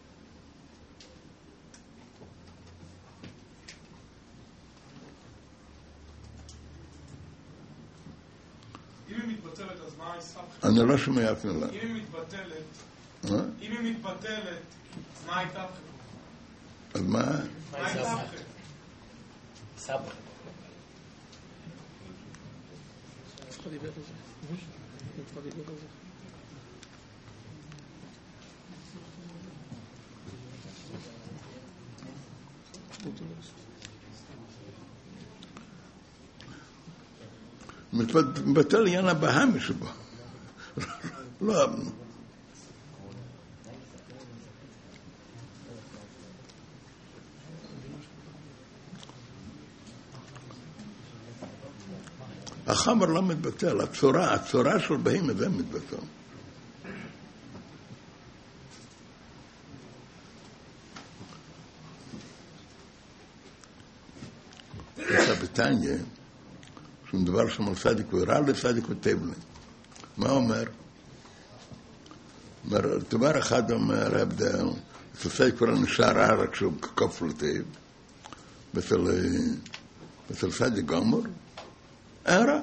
אני לא שומע אף מילה. אם היא מתבטלת, אם היא מתבטלת, מה הייתה לכם? אז מה? מה הייתה לכם? סבא. צריך לדבר על זה. צריך לדבר על זה. מתבטל עניין הבהמי שבו. לא. החמר לא מתבטל, הצורה, הצורה של בהמה זה מתבטל. יש הבטניה, שום דבר שמל צדיק ורע לצדיק וטבלה. מה אומר? אומר, דבר אחד אומר הבדל, צדיק כבר נשאר רע רק שהוא כקוף לטב, אצל צדיק גמור, אין רע.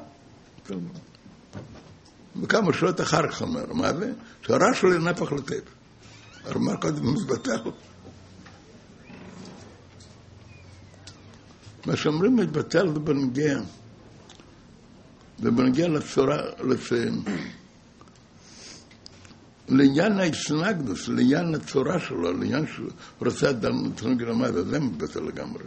וכמה שעות אחר כך אומר, מה זה? שהרע שלי נפח לטב. אומר קודם מזבטל. מה שאומרים מתבטל זה בנגיע, זה בנגיע לצורה, לעניין ההתנגדות, לעניין הצורה שלו, לעניין שהוא רוצה תענוג למטה, זה מתבטל לגמרי.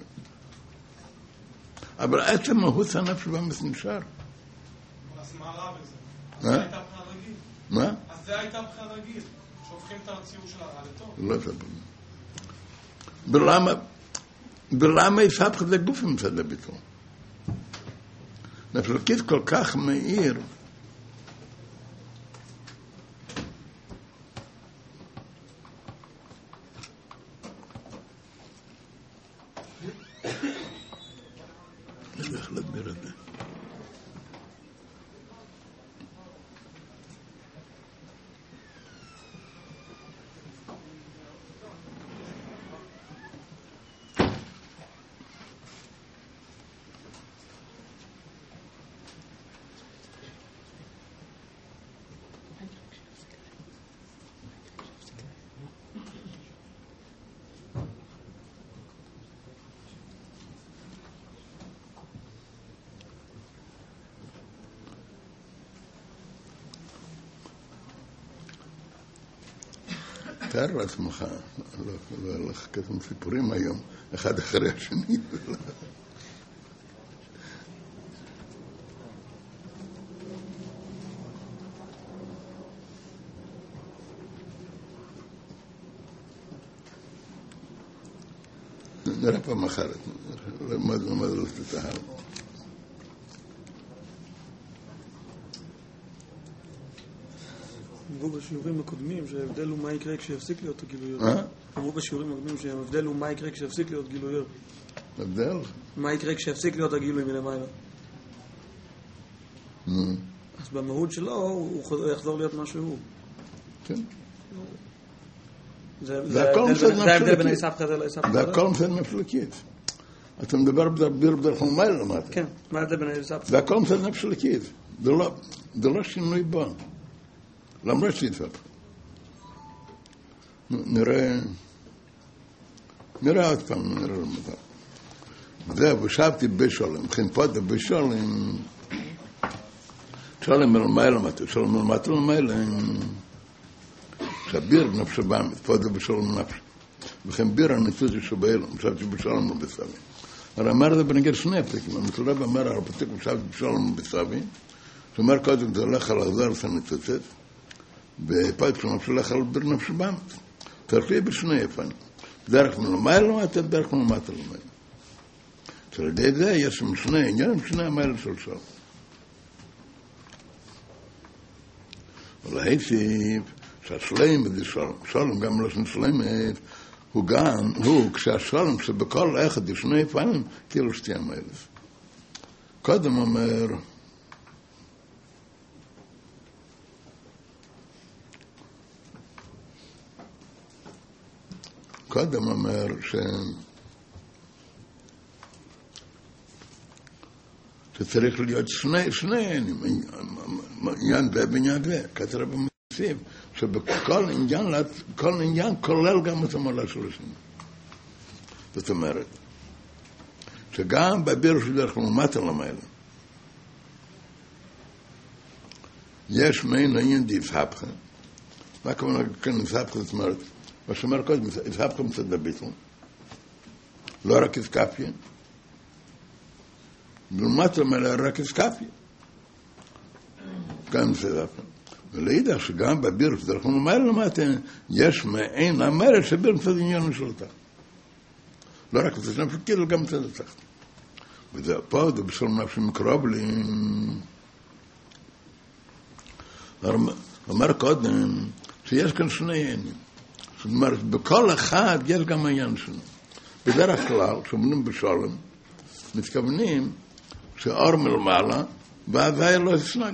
אבל עצם מהות הנפש באמת נשאר. אז מה רע בזה? זה הייתה בחינה רגיל. מה? אז זה הייתה בחינה רגיל, שהופכים את הציור של הרע לטוב. לא זה בלמה, בלמה יספח את הגוף מצד הביטול? נפלקית כל כך מאיר, איך לדבר את זה? תאר לעצמך, לא הלך כתוב סיפורים היום, אחד אחרי השני. נראה פעם אחרת, למד למד לתתהר. אמרו בשיעורים הקודמים שההבדל הוא מה יקרה כשיפסיק להיות הגילויות. אה? אמרו בשיעורים הקודמים שההבדל הוא מה יקרה כשיפסיק להיות גילויות. הבדל? מה יקרה כשיפסיק להיות הגילוי מלמעלה. אז במהות שלו הוא יחזור להיות מה שהוא. כן. זה ההבדל בין היספחא ליספחא. זה הכל מצד נפשלקית. אתה מדבר בדרך כלל מייל למטה. כן, מה ההבדל בין היספחא? זה הכל מצד נפשלקית. זה לא שינוי בו. למרות שהתפתח. נראה, נראה עוד פעם, נראה למטה. זהו, ושבתי בשולם, חנפות בשולם, שולם מלמעלה למטה, שולם מלמטה למעלה, שביר נפש הבאמת, פות בשולם נפש. וכן ביר הניסות שבאלו, שבתי בשולם ובסבי. הרי אמר זה בנגד שני הפתקים, המתלרב אמר על הפתק שבתי בשולם ובסבי, שאומר קודם זה הולך על החזר סניצוצת, בפתק שנפש הולך על ביר נפש הבאמת. תרפי בשני הפנים. דרך מלמעלה למטה, דרך מלמטה למעלה. על ידי זה יש משנה עניין, משנה המעלה של שולם. אבל היציב, שהשלם בזה שולם, שולם גם לא שנשלם, הוא גם, הוא, כשהשולם שבכל אחד יש שני פעמים, כאילו שתי המעלה. קודם אומר, קודם אומר ש... שצריך להיות שני, שני עניין זה ועניין זה. כתר במוסיף, שבכל עניין, כל עניין כולל גם את המעלה של השני. זאת אומרת, שגם בביר שדרך למטה למעלה, יש מעין עניין דיסהפכה. מה כמובן כאן דיסהפכה? זאת אומרת, מה שאומר קודם, דיסהפכה מצד הביטל. לא רק איסקפיה. ולמטה למעלה רק איסקפיה. גם זה דווקא. ולהידך שגם בביר שדרך למעלה למטה, יש מעין המרד שביר מצד עניין שלתה. לא רק מצד נפש כאילו, גם מצד התחת. וזה פה, זה בשלום נפש מקרובלים. אומר קודם, שיש כאן שני עניינים. זאת אומרת, בכל אחד יש גם העניין שלנו. בדרך כלל, כשאומרים בשלום, מתכוונים שאור מלמעלה, ואז היה לו הסנג.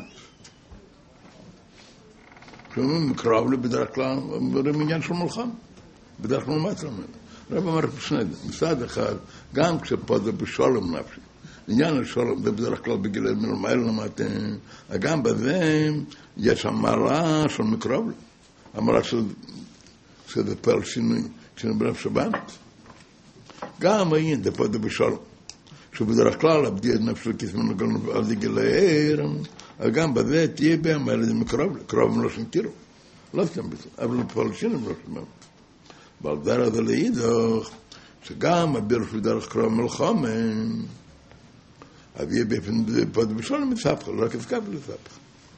כשאומרים מקרוב לי, בדרך כלל, אומרים עניין של מלחם. בדרך כלל מטר מלמעלה. רב אמר בשני, מצד אחד, גם כשפה זה בשולם נפשי. עניין השולם, זה בדרך כלל בגיל מלמעלה למטה, גם בזה יש המעלה של מקרוב לי. המעלה של... שזה פועל שינוי, שינוי בנפש הבאמת. גם העניין, זה פה זה בשולם. שבדרך כלל הבדיע את נפשו כסמנו גלנו על דגלי עיר, גם בזה תהיה בהם על ידי מקרוב, קרוב הם לא שנתירו. לא סתם בזה, אבל לפלשים הם לא שמם. ועל דרך זה להידוך, שגם הביר שהוא דרך קרוב מלחמה, אז יהיה בפן פוד בשולם מספחה, לא רק הסקף לספחה.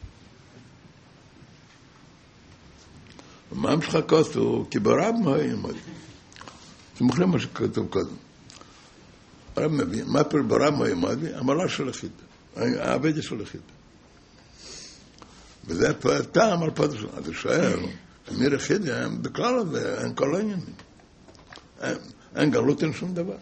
ומה המשך הכוסו? כי ברב מהי ימודי. זה מוכרים מה שכתוב קודם. הרב מבין, מה פר ברב מהי ימודי? המלה של החיד. העבדה של החיד. וזה טעם על פוד בשולם. אז הוא שואל, אמיר החיד, בכלל הזה, אין כל העניינים. אין גלות, אין שום דבר.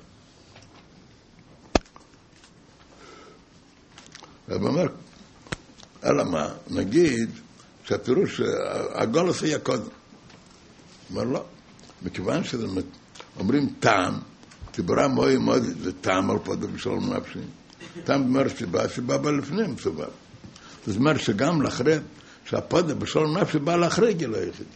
רב אומר, אלא מה? נגיד שהפירוש, הגולס היה קודם. אומר לא, מכיוון שזה אומרים טעם, ציבורה מאוד מאוד, זה טעם על פוד בשולם נפשי. טעם אומר סיבה, סיבה בא לפניהם סבב. זאת אומרת שגם לאחרי, שהפוד בשולם נפשי בא לאחרי גיל היחיד.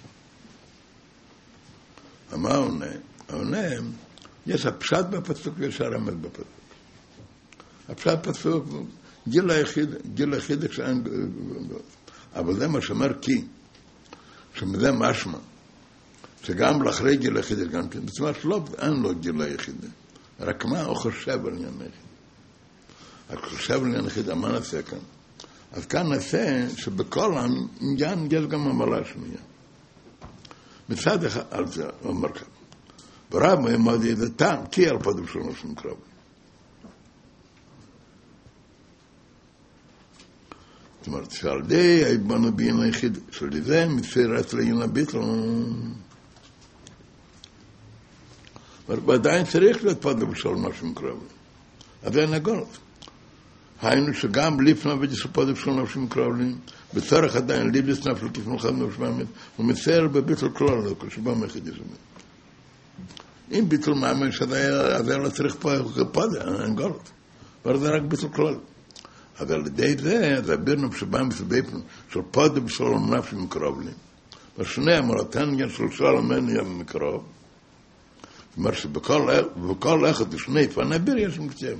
מה עונה? עונה, יש הפשט בפסוק ויש הרמז בפסוק. הפשט בפסוק, גיל היחיד, גיל היחיד כשאין... אבל זה מה שאומר כי, שמזה משמע, שגם לאחרי גיל היחיד גם כן, זאת אומרת שלא, אין לו גיל היחיד, רק מה הוא חושב על עניין היחיד. הוא חושב על עניין היחיד, מה נעשה כאן? אז כאן נעשה שבכל העניין יש גם המלה שנייה. מצד אחד, על זה אומר כאן, ברב מימד ידע טעם, כי על פוד בשולם שום קרוב. זאת אומרת, שעל די היבנו בעין היחיד, שעל זה מסיר אצל עין הביטל. ועדיין צריך להיות פוד בשולם שום קרוב. אז זה נגול. היינו שגם לפני ודיסו פוד בשולם שום קרוב, בצורך עדיין ליבס נפל כפנו חד משמעמת, הוא מסיר בביטל כלל, כשבא מיחיד ישמע. אם ביטל מאמן שזה לא צריך פוד, אין גולות. וזה רק ביטל כלל. אבל על ידי זה, זה בירנו שבא מסביבנו, של פוד בשולם נפשי מקרוב לי. ושני אמרתן גן של שלום אין יהיה מקרוב. זאת אומרת שבכל אחד ושני פני ביר יש מקצוע.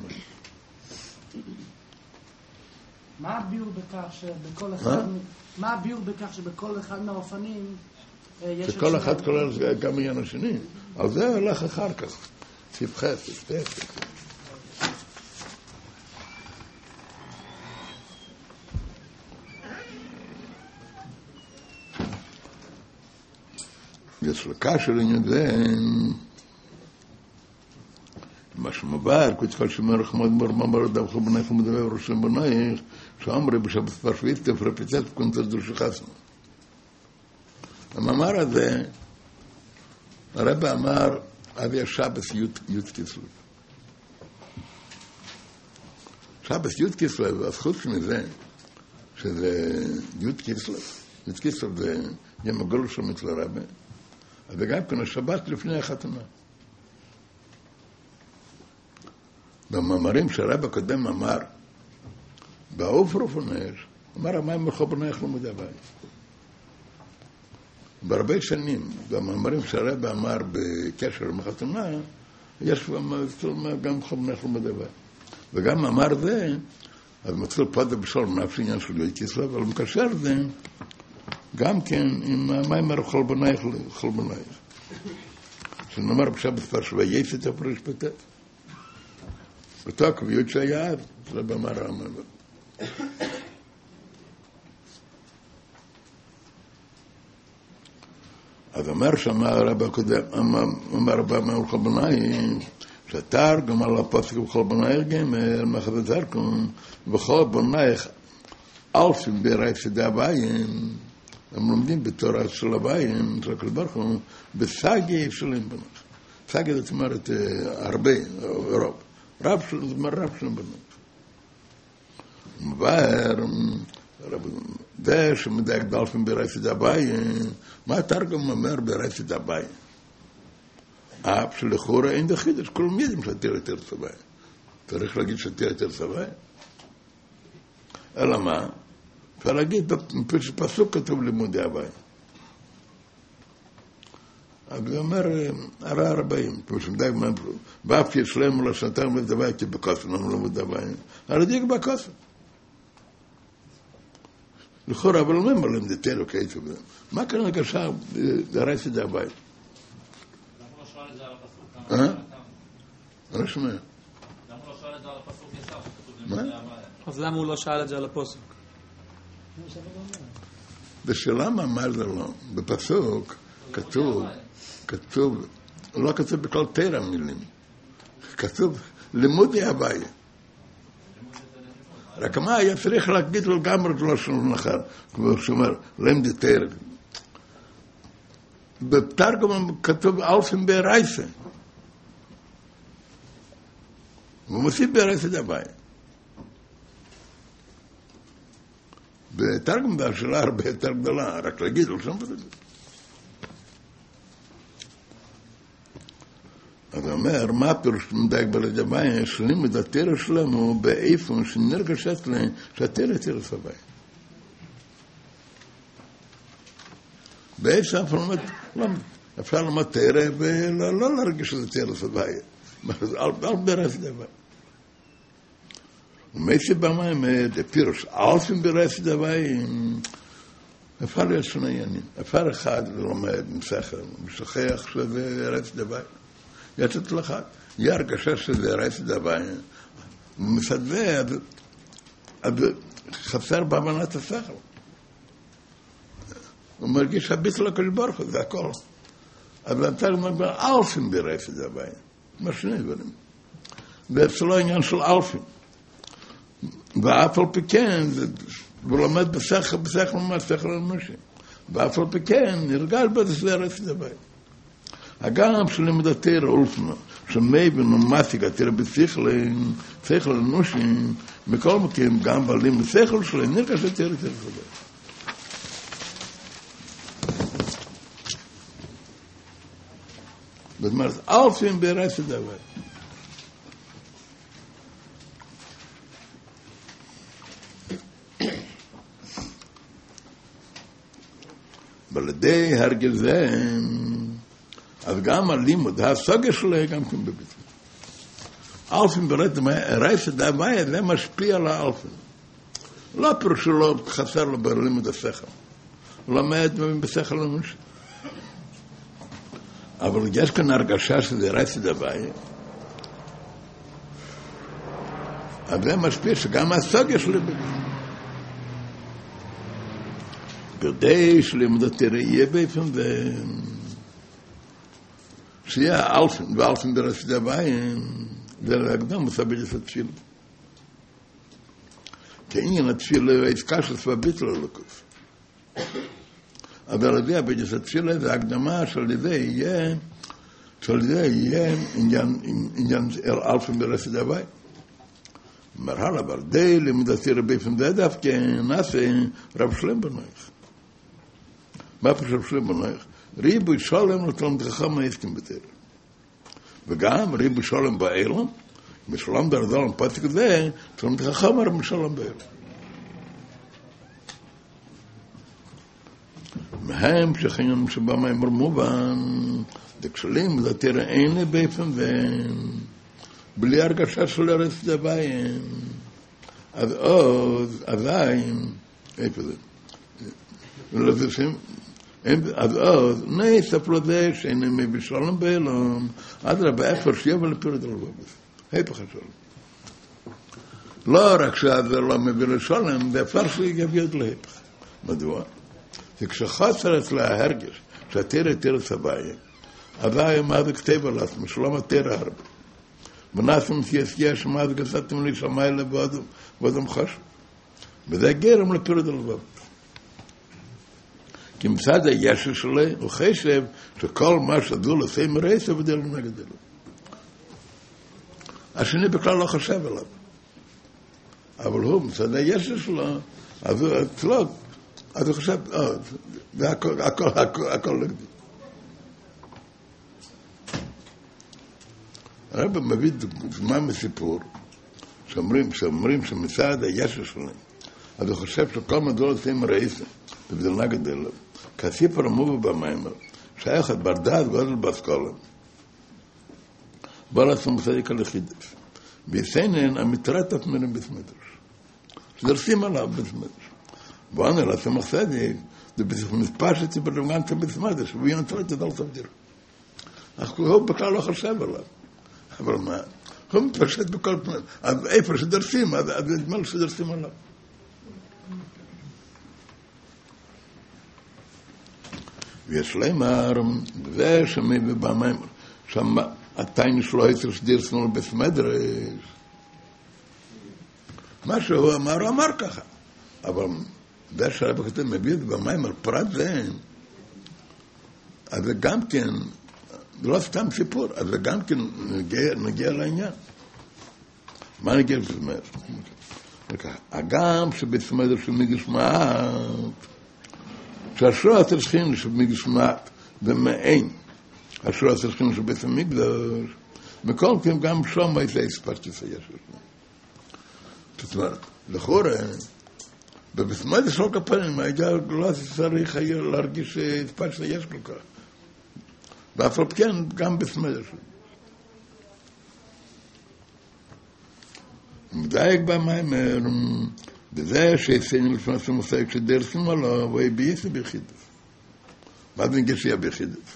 מה הביאור בכך שבכל אחד, מה הביאור בכך שבכל אחד מהאופנים יש... שכל אחד כולל גם עניין השני. על זה הולך אחר כך. תפחת, תפחת. יצלקה של עניין זה, מה שמבאר, כל שמר רחמוד מרמר אדם חובנייך ומדבר ראשם בנייך, שאומרי בשבת פרשווית תפרפיצת קונטר דרשי חסנו. המאמר הזה, הרב אמר, אבי השבס י' כסלו. שבס י' כסלו, אז חוץ מזה, שזה י' כסלו, י' כסלו זה יום הגול שם אצל הרבי, אז גם כן השבת לפני החתונה. במאמרים שהרב הקודם אמר, באוף רופנש, אמר המים מחובנך לא מדבר. בהרבה שנים, במאמרים שהרב אמר בקשר למחתונה, יש גם מחובנך לא מדבר. וגם אמר זה, אז מתחיל פוד בשולם נפשי עניין של יועי כסלו, אבל מקשר זה, גם כן עם המים חולבנייך חולבנייך. שנאמר בשבת פרשווה יפת הפרש פתת. אותו הקביעות שהיה אז, זה במאמר אמר. אז אמר שמה הרב הקודם, אמר רבה מאור חולבנייך, שתרגם על הפסק בחולבנייך גמר, מחד תרגם, וחולבנייך אלפים ברייף שדה הבאים, הם לומדים בתורה של הבאים, של כל ברוך הוא, בסגי שלהם בנות. סגי זאת אומרת הרבה, רוב. רב שלו, זאת אומרת רב שלהם בנות. מבאר, זה שמדייק דלפים ברייף שדה הבאים, מה התרגם אומר ברייף שדה הבאים? אף שלכאורה אין דחידש, כולם יודעים שתהיה יותר צבאי. צריך להגיד שתהיה יותר צבאי? אלא מה? אפשר להגיד, בפסוק כתוב לימודי הבאים. אז הוא אומר, הרע ארבעים, כמו שמדי גמר, ואף ישלם לו שנתיים לדווי, כי בקוסם, לא מלמוד דווי, אבל דיק בקוסם. לכאורה, אבל לא מלמד דתר, אוקיי, מה כאן הגשה, דרס את דווי? למה לא שואל את זה על הפסוק? אה? אני לא שומע. למה לא שואל את זה על הפסוק ישר? מה? אז למה הוא לא שאל את זה על הפוסק? בשאלה מה זה לא? בפסוק כתוב, כתוב, לא כתוב בכל תרא מילים, כתוב לימודי הוויה. רק מה היה צריך להגיד לו גם לא שום נחר, כמו שאומר, לימדי תרא. בתרגום כתוב אלפים ברייסה. הוא מוסיף ברייסה את הוויה. בתרגום בהשאלה הרבה יותר גדולה, רק להגיד לו שם וזה. אז הוא אומר, מה פירוש מדייק בלדווי, שלימוד התרא שלנו באיפון שנרגשת להם שהתרא תרא סבי. באיפה אפשר לומר תרא ולא להרגיש שזה תרא סבי. אל ברס דווי. ומייסי במים, פירוש אלפים ברס דווי, אפשר להיות שונה עניינים. אפשר אחד ללמד מסכר, משכח שזה רס דווי. יצאת לך, יהיה הרגשה שזה רס דווי. ומסדווה, אז חסר בהבנת השכל. הוא מרגיש הביט לקדוש ברוך הוא, זה הכל. אז אתה אומר, אלפים ברס דווי. מה שני דברים. ואצלו עניין של אלפים. ואף על פי כן, הוא לומד בשכל, בשכל ממש, שכל אנושי. ואף על פי כן, נרגש בזה רס דווי. הגם שלימוד התרא אולפנה, שמבין ומסיק התרא בשכל, שכל אנושי, מכל מקום, גם בלימוד השכל שלהם, נרגש התרא תרא דווי. זאת אומרת, אלפים ברס דווי. בלדי הרגזם, אז גם הלימוד, הסוגיה שלו גם כן בביטוי. אלפים ברס דווי, זה משפיע על האלפים. לא פירוש שלא חסר לו בלימוד השכל. הוא לומד בשכל אנושי. אבל יש כאן הרגשה שזה רס דווי, אז זה משפיע שגם הסוגיה שלו בביטוי. כדי שלימוד התרא יהיה באופן ו... שיהיה אלפים, ואלפים ברס דווי, זה להקדם מסביל את התפילה. כי עניין התפילה העסקה של סבבית לא לקוף. אבל זה הבית התפילה זה הקדמה של זה יהיה, של זה יהיה עניין, עניין אלפים ברס דווי. מרהל אבל די לימוד התרא באופן זה דווקא נעשה רב שלם בנויך. מה פשוט שלם בנויך? ריבוי שולם לתלמיד חכם העסקים בתרא. וגם ריבוי שולם באילם, משולם דרדלם פסק זה, תלמיד חכם הרב משולם באילם. מהם שחיים שבמים מובן, דקשלים, זה תרא אין באופן ובלי הרגשה של ארץ דווי. אז עוד, עדיין, איפה זה? ולזיסים, אז עוד, נסף לזה שאינם מבשלם באילם, עד רבה איפה שיבה לפירות הלבובס. היפך השלם. לא רק שזה לא מביא לשלם, זה אפשר שיביא את להיפך. מדוע? זה כשחסר אצלה ההרגש, שהתרא תרא סבאי, עדיין מה זה כתב על עצמו, שלום התרא הרבה. ונעשם תייסיה שמה זה גסתם לי שמאי לבודם, ואדם חשב. וזה גרם לפירות הלבובס. כי מצד הישר שלו, הוא חשב שכל מה שדו לסי מרסה ודלו נגד אלו. השני בכלל לא חשב עליו. אבל הוא, מצד הישר שלו, אז הוא אצלו, אז הוא חשב, זה הכל, הכל, הכל, הכל נגדי. הרב מביא דוגמה מסיפור, שאומרים, שאומרים שמצד הישר שלו, אז הוא חושב שכל מה דו לסי מרסה, ובדל נגד אלו. כסיפור המובא במיימר, שייך את ברדעת גודל בסקולה. בוא לעשות מסדיק על יחידף. ביסנן המטרטת מרים בסמדרש. שדרסים עליו בסמדרש. בוא נראה לעשות מסדיק, זה מספשת שברגנטה בסמדרש, והיא נטרטת על סבדיר. אך הוא בכלל לא חשב עליו. אבל מה? הוא מתפשט בכל פנים. אז איפה שדרסים, אז נדמה לו שדרסים עליו. ויש לומר, זה שמי בבמים, שם התיין שלו היצר שדרסים עליו בסמדרש. מה שהוא אמר, הוא אמר ככה. אבל זה שהרב הכתב מביא את במים על פרט זה, אז זה גם כן, זה לא סתם סיפור, אז זה גם כן נגיע, נגיע לעניין. מה נגיע בסמדרש? הגם שבסמדרש של מגשמעת, שהשורה התרשכין שבמגשמעת ומעין השורה התרשכין שבית המקדש, מכל כן גם שום איזה הספשתי שיש לנו. זאת אומרת, לכאורה, בבסמדרש של כפנים, היה לא צריך להרגיש הספשתי יש כל כך. ואף על כן, גם בסמדרש. מדייק במיימר, בזה שהסיינים לפני סמוסק שדרסים עליו, והיא בייסי ביחידף. מה זה נגשיה ביחידף?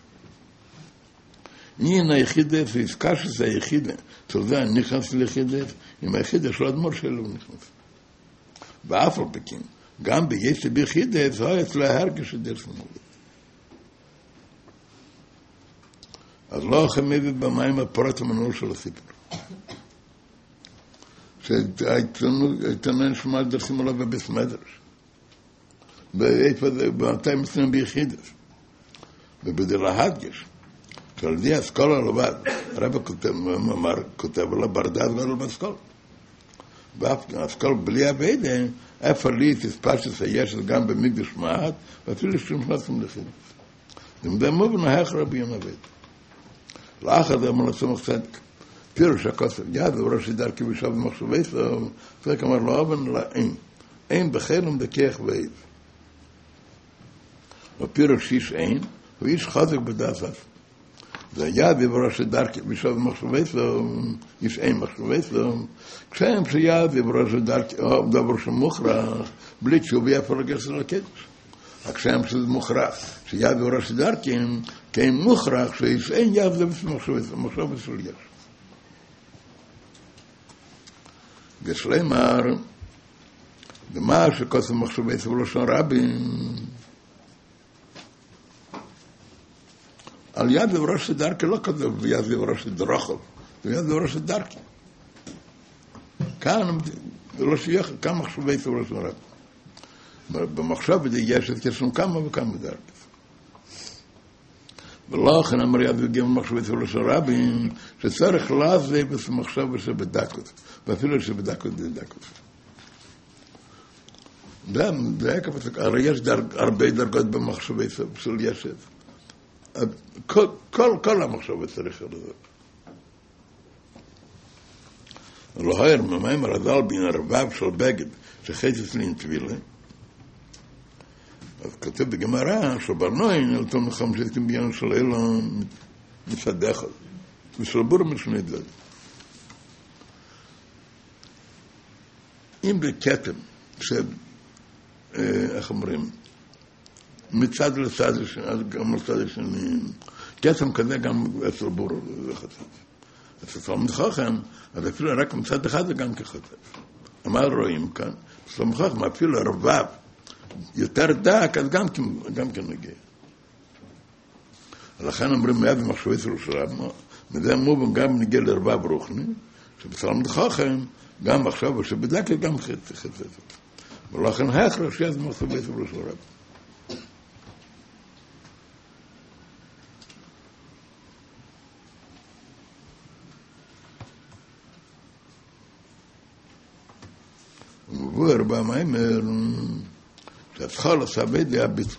נהיין היחידף, ועסקה שזה היחידה, שזה נכנס ליחידף, עם היחידה של אדמור שלו נכנס. ואף על פקים, גם בייסי ביחידף, זה היה אצלה הרגש שדרסים עליו. אז לא חמיבי במים הפרט המנול של הסיפור. שהעיתונן שמע דרסים עליו בבסמדרש. במאתיים עשרים ביחידף. ובדלה הדגש. שעל די אסכולה לבד, הרב כותב על הברדעת ועל בסכולה. והאסכולה בלי הבידה, איפה לי תספשת היש גם במקדש מעט, ואפילו שנכנסים לחידף. זה מדמו בנהך רבי יום הבידה. לאחד אמר לצמח צדק. פירוש הכוסף, יד וראש דרכי בשב במחשבי סוף, פרק אמר לו אבן לאין, אין בחלם דכך ואיב. ופירוש איש אין, הוא איש חזק בדעת אף. זה יד וראש דרכי בשב במחשבי סוף, איש אין מחשבי סוף, כשהם שיד וראש דרכי, או דבר שמוכרח, בלי תשובי איפה לגשת לקדש. כשהם שזה מוכרח, שיד וראש דרכי, כי הם מוכרח שאיש אין יד ומחשבי סוף, מחשבי סוף יש. יש לומר, במה שכוסם מחשבי סוף לשון רבים, על יד וראש דרכי לא כתוב יד וראש דרחוב, זה יד וראש דרכי. כאן זה לא שייך, כאן מחשבי סוף לשון רבים. במחשב יש את כסם כמה וכמה דרכי. ולא כן אמר יד וגם מחשבי סוף לשון רבים, שצריך לעזב את המחשב שבדקות. ואפילו שבדקות זה דקות. זה היה כפת, הרי יש הרבה דרגות במחשבי של ישב. כל, כל, כל המחשבי צריך לזה. לא היה ממים הרזל בין הרבב של בגד, שחייצת לי עם טבילה. אז כתב בגמרא, שברנוין, על תום חמשת כמביין של אילון, מסדחת. ושל בור משני דלת. אם בקטם, איך אומרים, מצד לצד, אז גם לצד השני, קטם כזה גם אצל בור זה חטף. אצל תלמיד חכם, אז אפילו רק מצד אחד זה גם כחטף. מה רואים כאן? תלמיד חכם, אפילו רבב, יותר דק, אז גם, גם כן נגיע. לכן אומרים מיד במחשבי סוף שלנו, מזה מובן גם נגיע לרבב רוחני, שבתלמיד חכם, גם עכשיו, שבדק גם חצי חצי. ולכן האחר שיאז מחשבי סוף לשון רבים. ומבואר במיימר, שהצחל עשה בידי הביטל.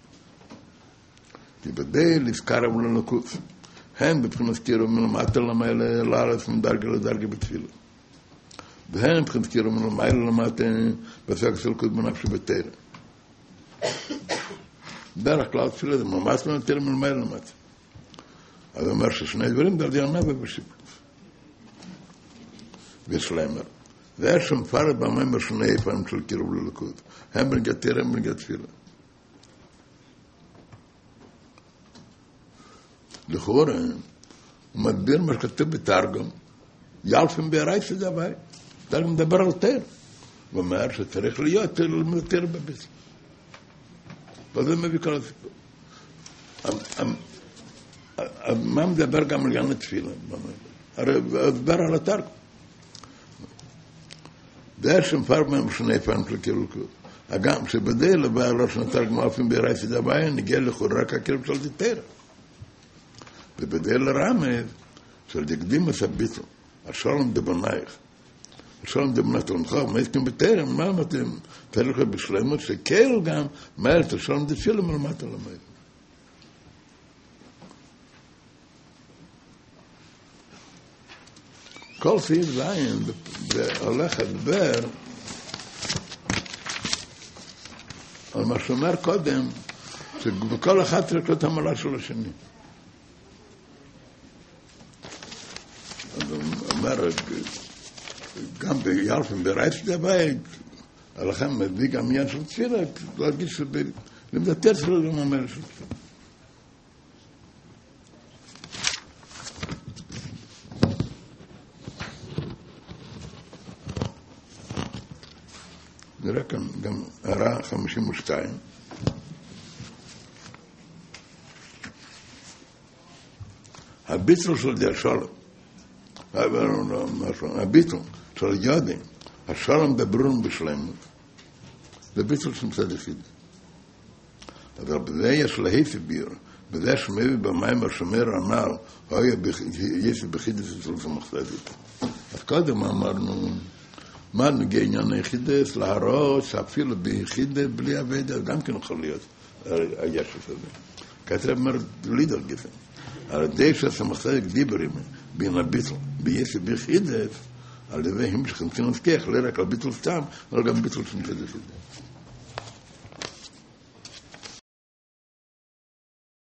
תיבדל, הזכר ולא נקוף. הן בבחינת קירו מלמטה למעלה לארץ מדרגה לדרגה בתפילה. והן בבחינת קירו מלמעלה למטה בסק סלקות בנפש בתרא. דרך כלל תפילה זה ממש לא יותר מלמעלה למטה. אז הוא אומר ששני דברים דרדיון נבא בשיפוט. וסלמר. זה שמפרד במאמר שני פעמים של קירוב לליכוד. הם בנגד תירה, הם בנגד תפילה. לכאורה, הוא מדביר מה שכתוב בתרגום, ילפים בערייס את הווי. תרגום מדבר על תיר. הוא אומר שצריך להיות תיר בביס. וזה מביא כל הסיפור. מה מדבר גם על עניין התפילה? הרי מדבר על התרגום. זה שמפרד מהם שני פעמים של קירוב לליכוד. הגם שבדי לבעל ראש נתרגום ילפים בערייס את הווי, נגיע לכאורה רק הקירוב של תיר. ובדי לרמז של דקדים הסביתו, השלום דבנייך, השלום דבנת עונך, ומייסקים בטרם, מה אתם תלך בשלמות, שכל גם מעל את השלום דפילה מלמטה למעלה. כל סעיף זין הולך לדבר על מה שאומר קודם, שבכל אחד צריך להיות המעלה של השני. אומר, גם בירפים ברייס דבית, עליכם מביא גם עניין של תפילה, להגיד שלמדתר שלו לא מאמר של תפילה. נראה כאן גם הערה חמישים ושתיים. הביטל של דר שלום, הביטל של יודעים, השלום דברון בשלמות, זה ביטל של מצד יחיד. אבל בזה יש להיפי ביר, בזה שמביא במים השומר הנעל, יש בחידס אצל המחסדית. אז קודם אמרנו, מה נגיע עניין היחידס, להראות שאפילו ביחידת בלי עבדה, גם כן יכול להיות הישף הזה. כתב אומר, לידר גיפן. על ידי שהמחסדית דיברים, בין הביטל, בייסי ביחידת, על ידי המשך נזכח, לא רק על ביטל סתם, אבל גם ביטל של מצד יחיד.